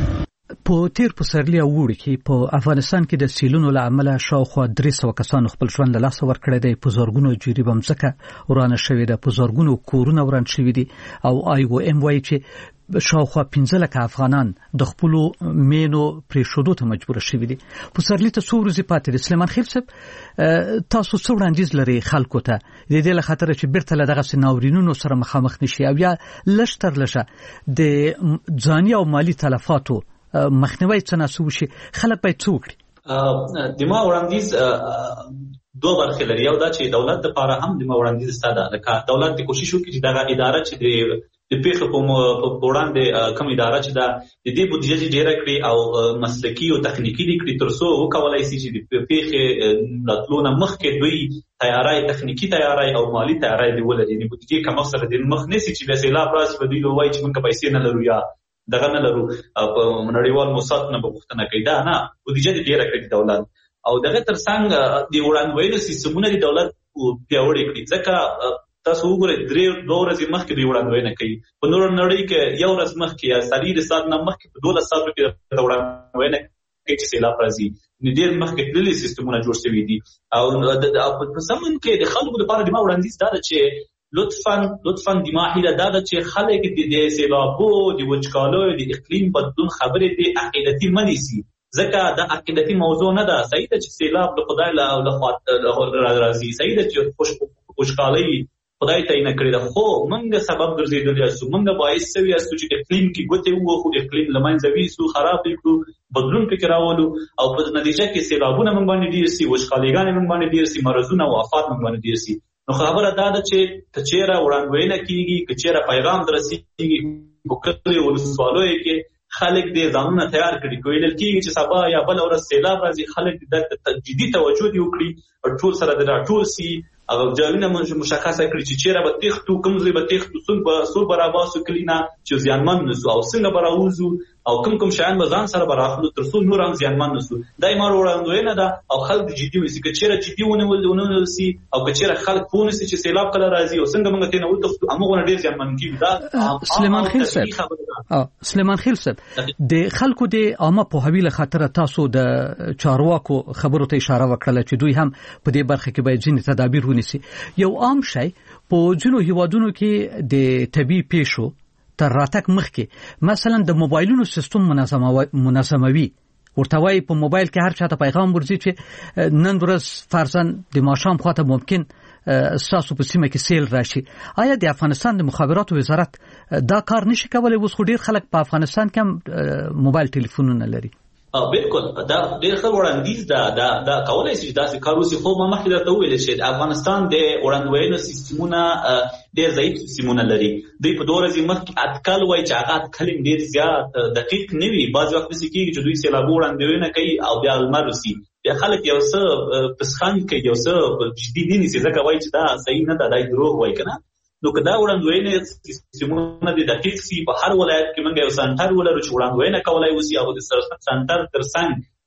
په تیر پسرلی او وړي کې په افغانستان کې د سیلونو له امله شاوخوا درې سوه کسانو خپل ژوند له لاسه ورکړی دی په زرګونو جریب مځکه ورانه شوې ده په زرګونو کورونه وران شوي دي او آی او ام وایي چې شاوخوا پنځه لکه افغانان د خپلو مینو پرېښودو ته مجبوره شوي دي. پسرلي ته څو ورځې پاتې دي. سلیمان خیل صاحب تاسو څه وړاندیز لرئ خلکو ته د دې له خاطره چې بیرته له دغسې ناورینونو سره مخامخ نشي او یا لږ تر لږه د ځاني او مالي تلفاتو مخنیوی څه ناسو وشي خلک باید څه وکړي؟ د ما وړاندیز دوه برخې لري. یو دا چې دولت دپاره هم د ما وړاندیز ستا ده لکه دولت د کوشش وکړي چې دغه اداره چې د د پیښې په وړاندې کوم اداره چې ده د دې بودیجه چې ډېره کړي او مسلکي او تخنیکي دي کړي تر څو وکولای شي چې د پیښې راتلو نه مخکې دوی تیاری تخنیکي تیاری او مالي تیاری دی ولري. د بودیجې کمښت سره د مخ نیسي چې بیا سیلاب راشي په دوی ووایي چې موږ پیسې نه لرو یا دغه نه لرو په نړیوال موسسات نه به پوښتنه کوي. دا نه بودیجه دې ډېره کړې دولت او دغه ترڅنګ د وړاندوینو سیستمونه د دولت پیاوړي کړي ځکه تاسو وګورئ درې دوه ورځې مخکې دوی وړاندوینه کوي په نور نړۍ کې یو ورځ مخکې یا څلور ساعت نه مخکې په دولس ساعتو کې وړاندوینه کوي چې سیلاب راځي. ډېر مخکې تللي سیستمونه جوړ شوي دي او په سمن کې د خلکو لپاره د ما وړاندیز دا ده چې لطفاً لطفاً د ما هیله دا ده چې خلک د سیلابو د وچکالو د اقلیم بدلون خبرې د عقیدتي منیسي ځکه دا عقیدتي موضوع نه ده. صحیح ده چې سیلاب د خدای له راځي، صحیح ده چې وچکالۍ خدای تعین کړې ده، خو موږ سبب ګرځېدلی یو موږ باعث شوي یو چې اقلیم کې ګوتې ووهو، اقلیم له منځه ویسو، خراب یې کړو، بدلون پکې راولو او په نتیجه کې سیلابونه موږ باندې ډېر سي، وچکالېګانې موږ باندې ډېر سي، مرضونه او آفات موږ باندې ډېر سي. نو خبره دا ده چې که چېرې وړاندوینه کېږي، که چېرې پیغام درسېږي په کلیو ولسوالیو کې خلک دې ځانونه تیار کړي، که ویل کېږي چې سبا یا بله ورځ سیلاب راځي خلک د جدي توجه دې وکړي او ټول سره د راټول سي او ځایونه مشخصه کړي چې چېرې به تېښتو، کوم ځای به تېښتو، څوک به راباسو کلي نه چې زیانمن نه سو او څنګه به راوځو او کوم کوم شیان به ځان سره به راخلو تر څو نور هم زیانمن نه سو. دا یې ما وړاندوینه ده او خلک جدي ونیسي. که چېرې جدي ونیول سي او که چېرې خلک پوه نه سي چې سیلاب کله راځي او څنګه موږ ترې نه وتښتو، هماغونه ډېر زیانمن کېږي. دا سلیمان خیل صاحب سلیمان خیل صاحب د خلکو د عامه پوهاوي له خاطره تاسو د چارواکو خبرو ته اشاره وکړه چې دوی هم په دې برخه کې باید ځینې تدابیر ونیسي. یو عام شی په ځینو هیوادونو کې د طبیعي پیښو تر راتګ مخکې مثلا د موبایلونو سیستم منظموي، ورته وایي په موبایل کې هر چاته پیغام ورځي چې نن ورځ فرضاً د ماښام خواته ممکن ستاسو په سیمه کې سیل راشي. آیا د افغانستان د مخابراتو وزارت دا کار نشي کولی؟ اوس خو ډېر خلک په افغانستان کې هم موبایل ټلیفونونه لري. بالکل دا ډېر ښه وړاندیز ده، دا دا کولی شي چې داسې کار وشي. خو ما مخکې درته وویل چې افغانستان د وړاندوینو سیستمونه ډېر ضعیف سیستمونه لري. دوی په دوه ورځې مخکې اټکل وایي چې هغه اټکل یې ډېر زیات دقیق نه وي. بعضې وخت داسې کېږي چې دوی سیلابو وړاندوینه کوي او بیا لمر وسي، بیا خلک یو څه پسخند کوي، یو څه جدي نه نیسي ځکه وایي چې دا صحیح نه ده، دا دروغ وایي که نه. نو که دا وړاندوینې سیستمونه د دقیق سي، په هر ولایت کې موږ یو سنټر ولرو چې وړاندوینه کولی وسي او د سنټر تر څنګ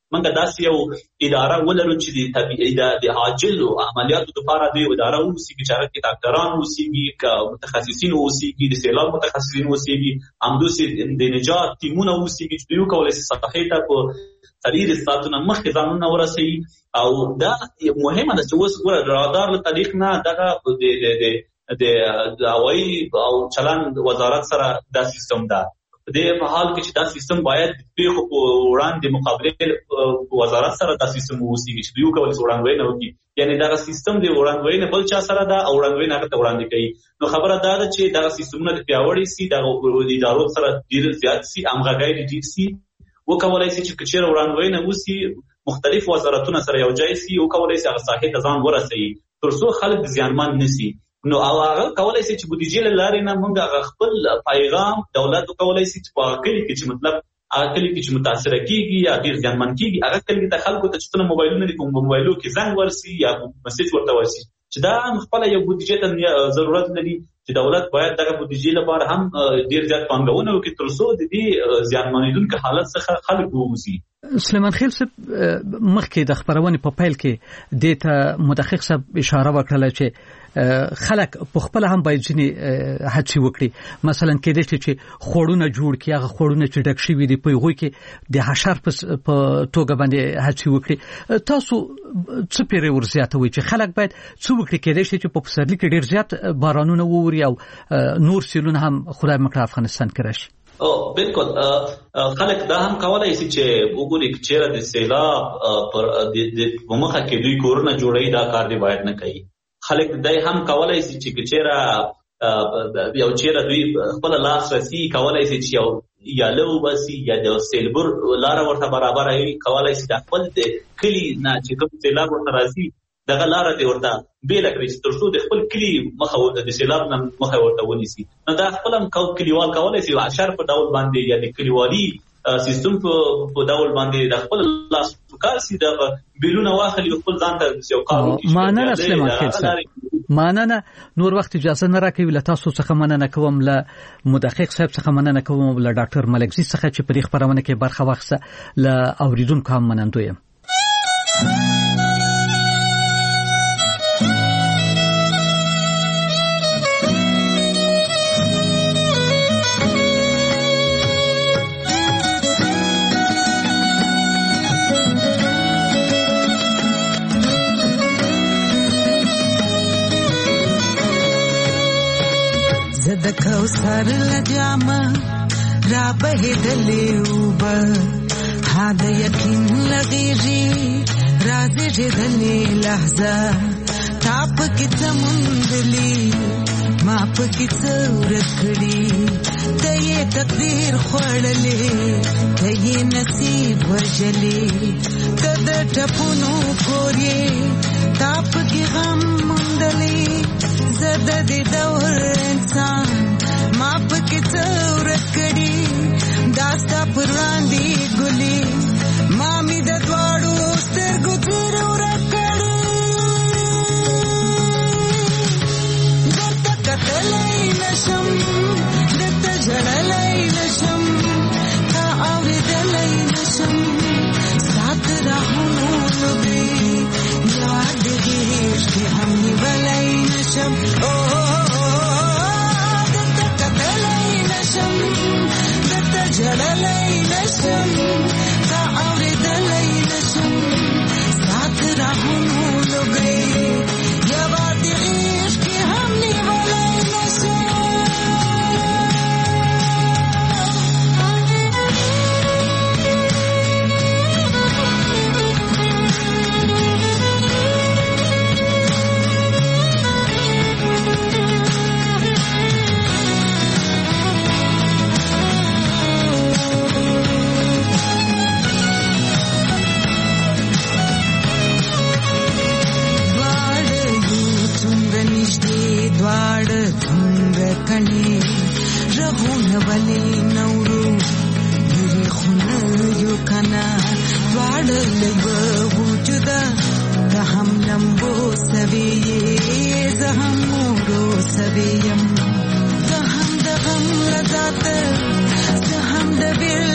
موږ داسې یو اداره ولرو چې د طبيعي د عاجل عملیاتو لپاره د اداره اوسېږي چې هغه کې ډاکټران اوسېږي متخصصین اوسېږي د سیلاب متخصصین اوسېږي همداسې د نجات ټیمونه اوسېږي چې دوی کولی شي سطحې ته په تغییر ساتونه مخکې ځانونه ورسوي او دا مهمه ده چې اوس ګوره رادار له طریق نه دغه د هوایي او چلند وزارت سره دا سیستم ده. په دې په حال کې چې دا سیستم باید د پیښو په وړاندې مقابله وزارت سره دا سیستم ووسیږي چې دوی کولی شي وړاندوینه وکړي، یعنې دغه سیستم د وړاندوینه بل چا سره ده او وړاندوینه هغه ته وړاندې کوي. نو خبره دا ده چې دغه سیستمونه د پیاوړي سي، دغه ادارو سره ډېر زیات سي، همغږی ډېر سي، وکولای شي چې کچېره وړاندوینه وسي، مختلف وزارتونه سره یو ځای سي، وکولای شي هغه ساحې ته ځان ورسوي تر څو خلک زیانمن نشي. نو هغه کولای شي چې بودیجې له لارې نه موږ هغه خپل پیغام دولت وکولای شي چې په کلی کې چې مطلب هغه کلی کې چې متاثره کیږي یا ډېر زیانمن کیږي هغه کلی ته خلکو ته چې څونه موبایلونه دي کوم موبایلو کې زنګ ورسي یا مسیج ورته ورسي چې دا خپل یو بودیجې ته ضرورت لري چې دولت باید دغه بودیجې لپاره هم ډېر زیات پانګونه وکړي تر څو د دې زیانمنېدونکو حالت څخه خلک ووځي. سلیمان خیل صاحب مخکې د خبرونې په پیل کې دې ته مدقق صاحب اشاره وکړه چې خلک په خپل هم باید ځینې هڅې وکړي، مثلا کېدای شي چې خوړونه جوړ کړي، هغه خوړونه چې ډک شوي دي په هغوی کې د حشر په توګه باندې هڅې وکړي. تاسو څه پیرې ورزیاتوئ چې خلک باید څه وکړي؟ کېدای شي چې په پسرلي کې ډېر زیات بارانونه ووري او نور سیلونه هم خدای مکړه افغانستان کې راشي. او بالکل خلک دا هم کولای شي چې وګوري چې د سیلاب پر د مخه کې دوی کورونه جوړوي، دا کار دی باید نه کوي. خلک دای هم کولای شي چې چیرې یو چیرې دوی خپل لاس راسي کولای شي چې یو یا لو بسي یا د سیلبر لار ورته برابر وي، کولای شي د خپل کلی نه چې کوم سیلاب ورته راځي دغه لار دی ورته بیل کړی چې تر څو د خپل کلی مخه د سیلاب نه مخه ورته ونیسي. نو دا خپل هم کلیوال کولای شي عشر په ډول باندې یا د کلیوالي سیستم په ډول باندې د خپل لاس کارسي د بیلونه واخلي خپل ځان ته یو کار وکړي. مانه سلیمان خیل صاحب مانه نور وخت اجازه نه راکوي، له تاسو څخه مننه کوم، له مدقق صاحب څخه مننه کوم، له ډاکټر ملکزي څخه چې په دې خبرونه کې برخه واخیسته، له اوریدونکو هم منندوی یم. د کوثر لجامه را بهدلې وبه ها د یقین لغیږي راځي دلې لحظه تاپ کې تمندلي ما په کې څور کړی ته یې تقدیر خوړلې ته یې نصیب وژلې ته د ټپونو کورې تاپ کې غم مندلې زده دې دور انسان ما پکې څور کړي داستا پر وړاندې ګلي ما می د دواړو سترګو تیر ور کړي درته کتلای نشم درته ژړلای نشم تا اورېدلای نشم سات راهونو لګي یاد دې چې هم نیولای نشم او جلالای نشم تا اوریدلای نشم سات راهونو لګي یوا دې عشق هم نیولای نشم. زهم د غم رضا ته زهم د بیل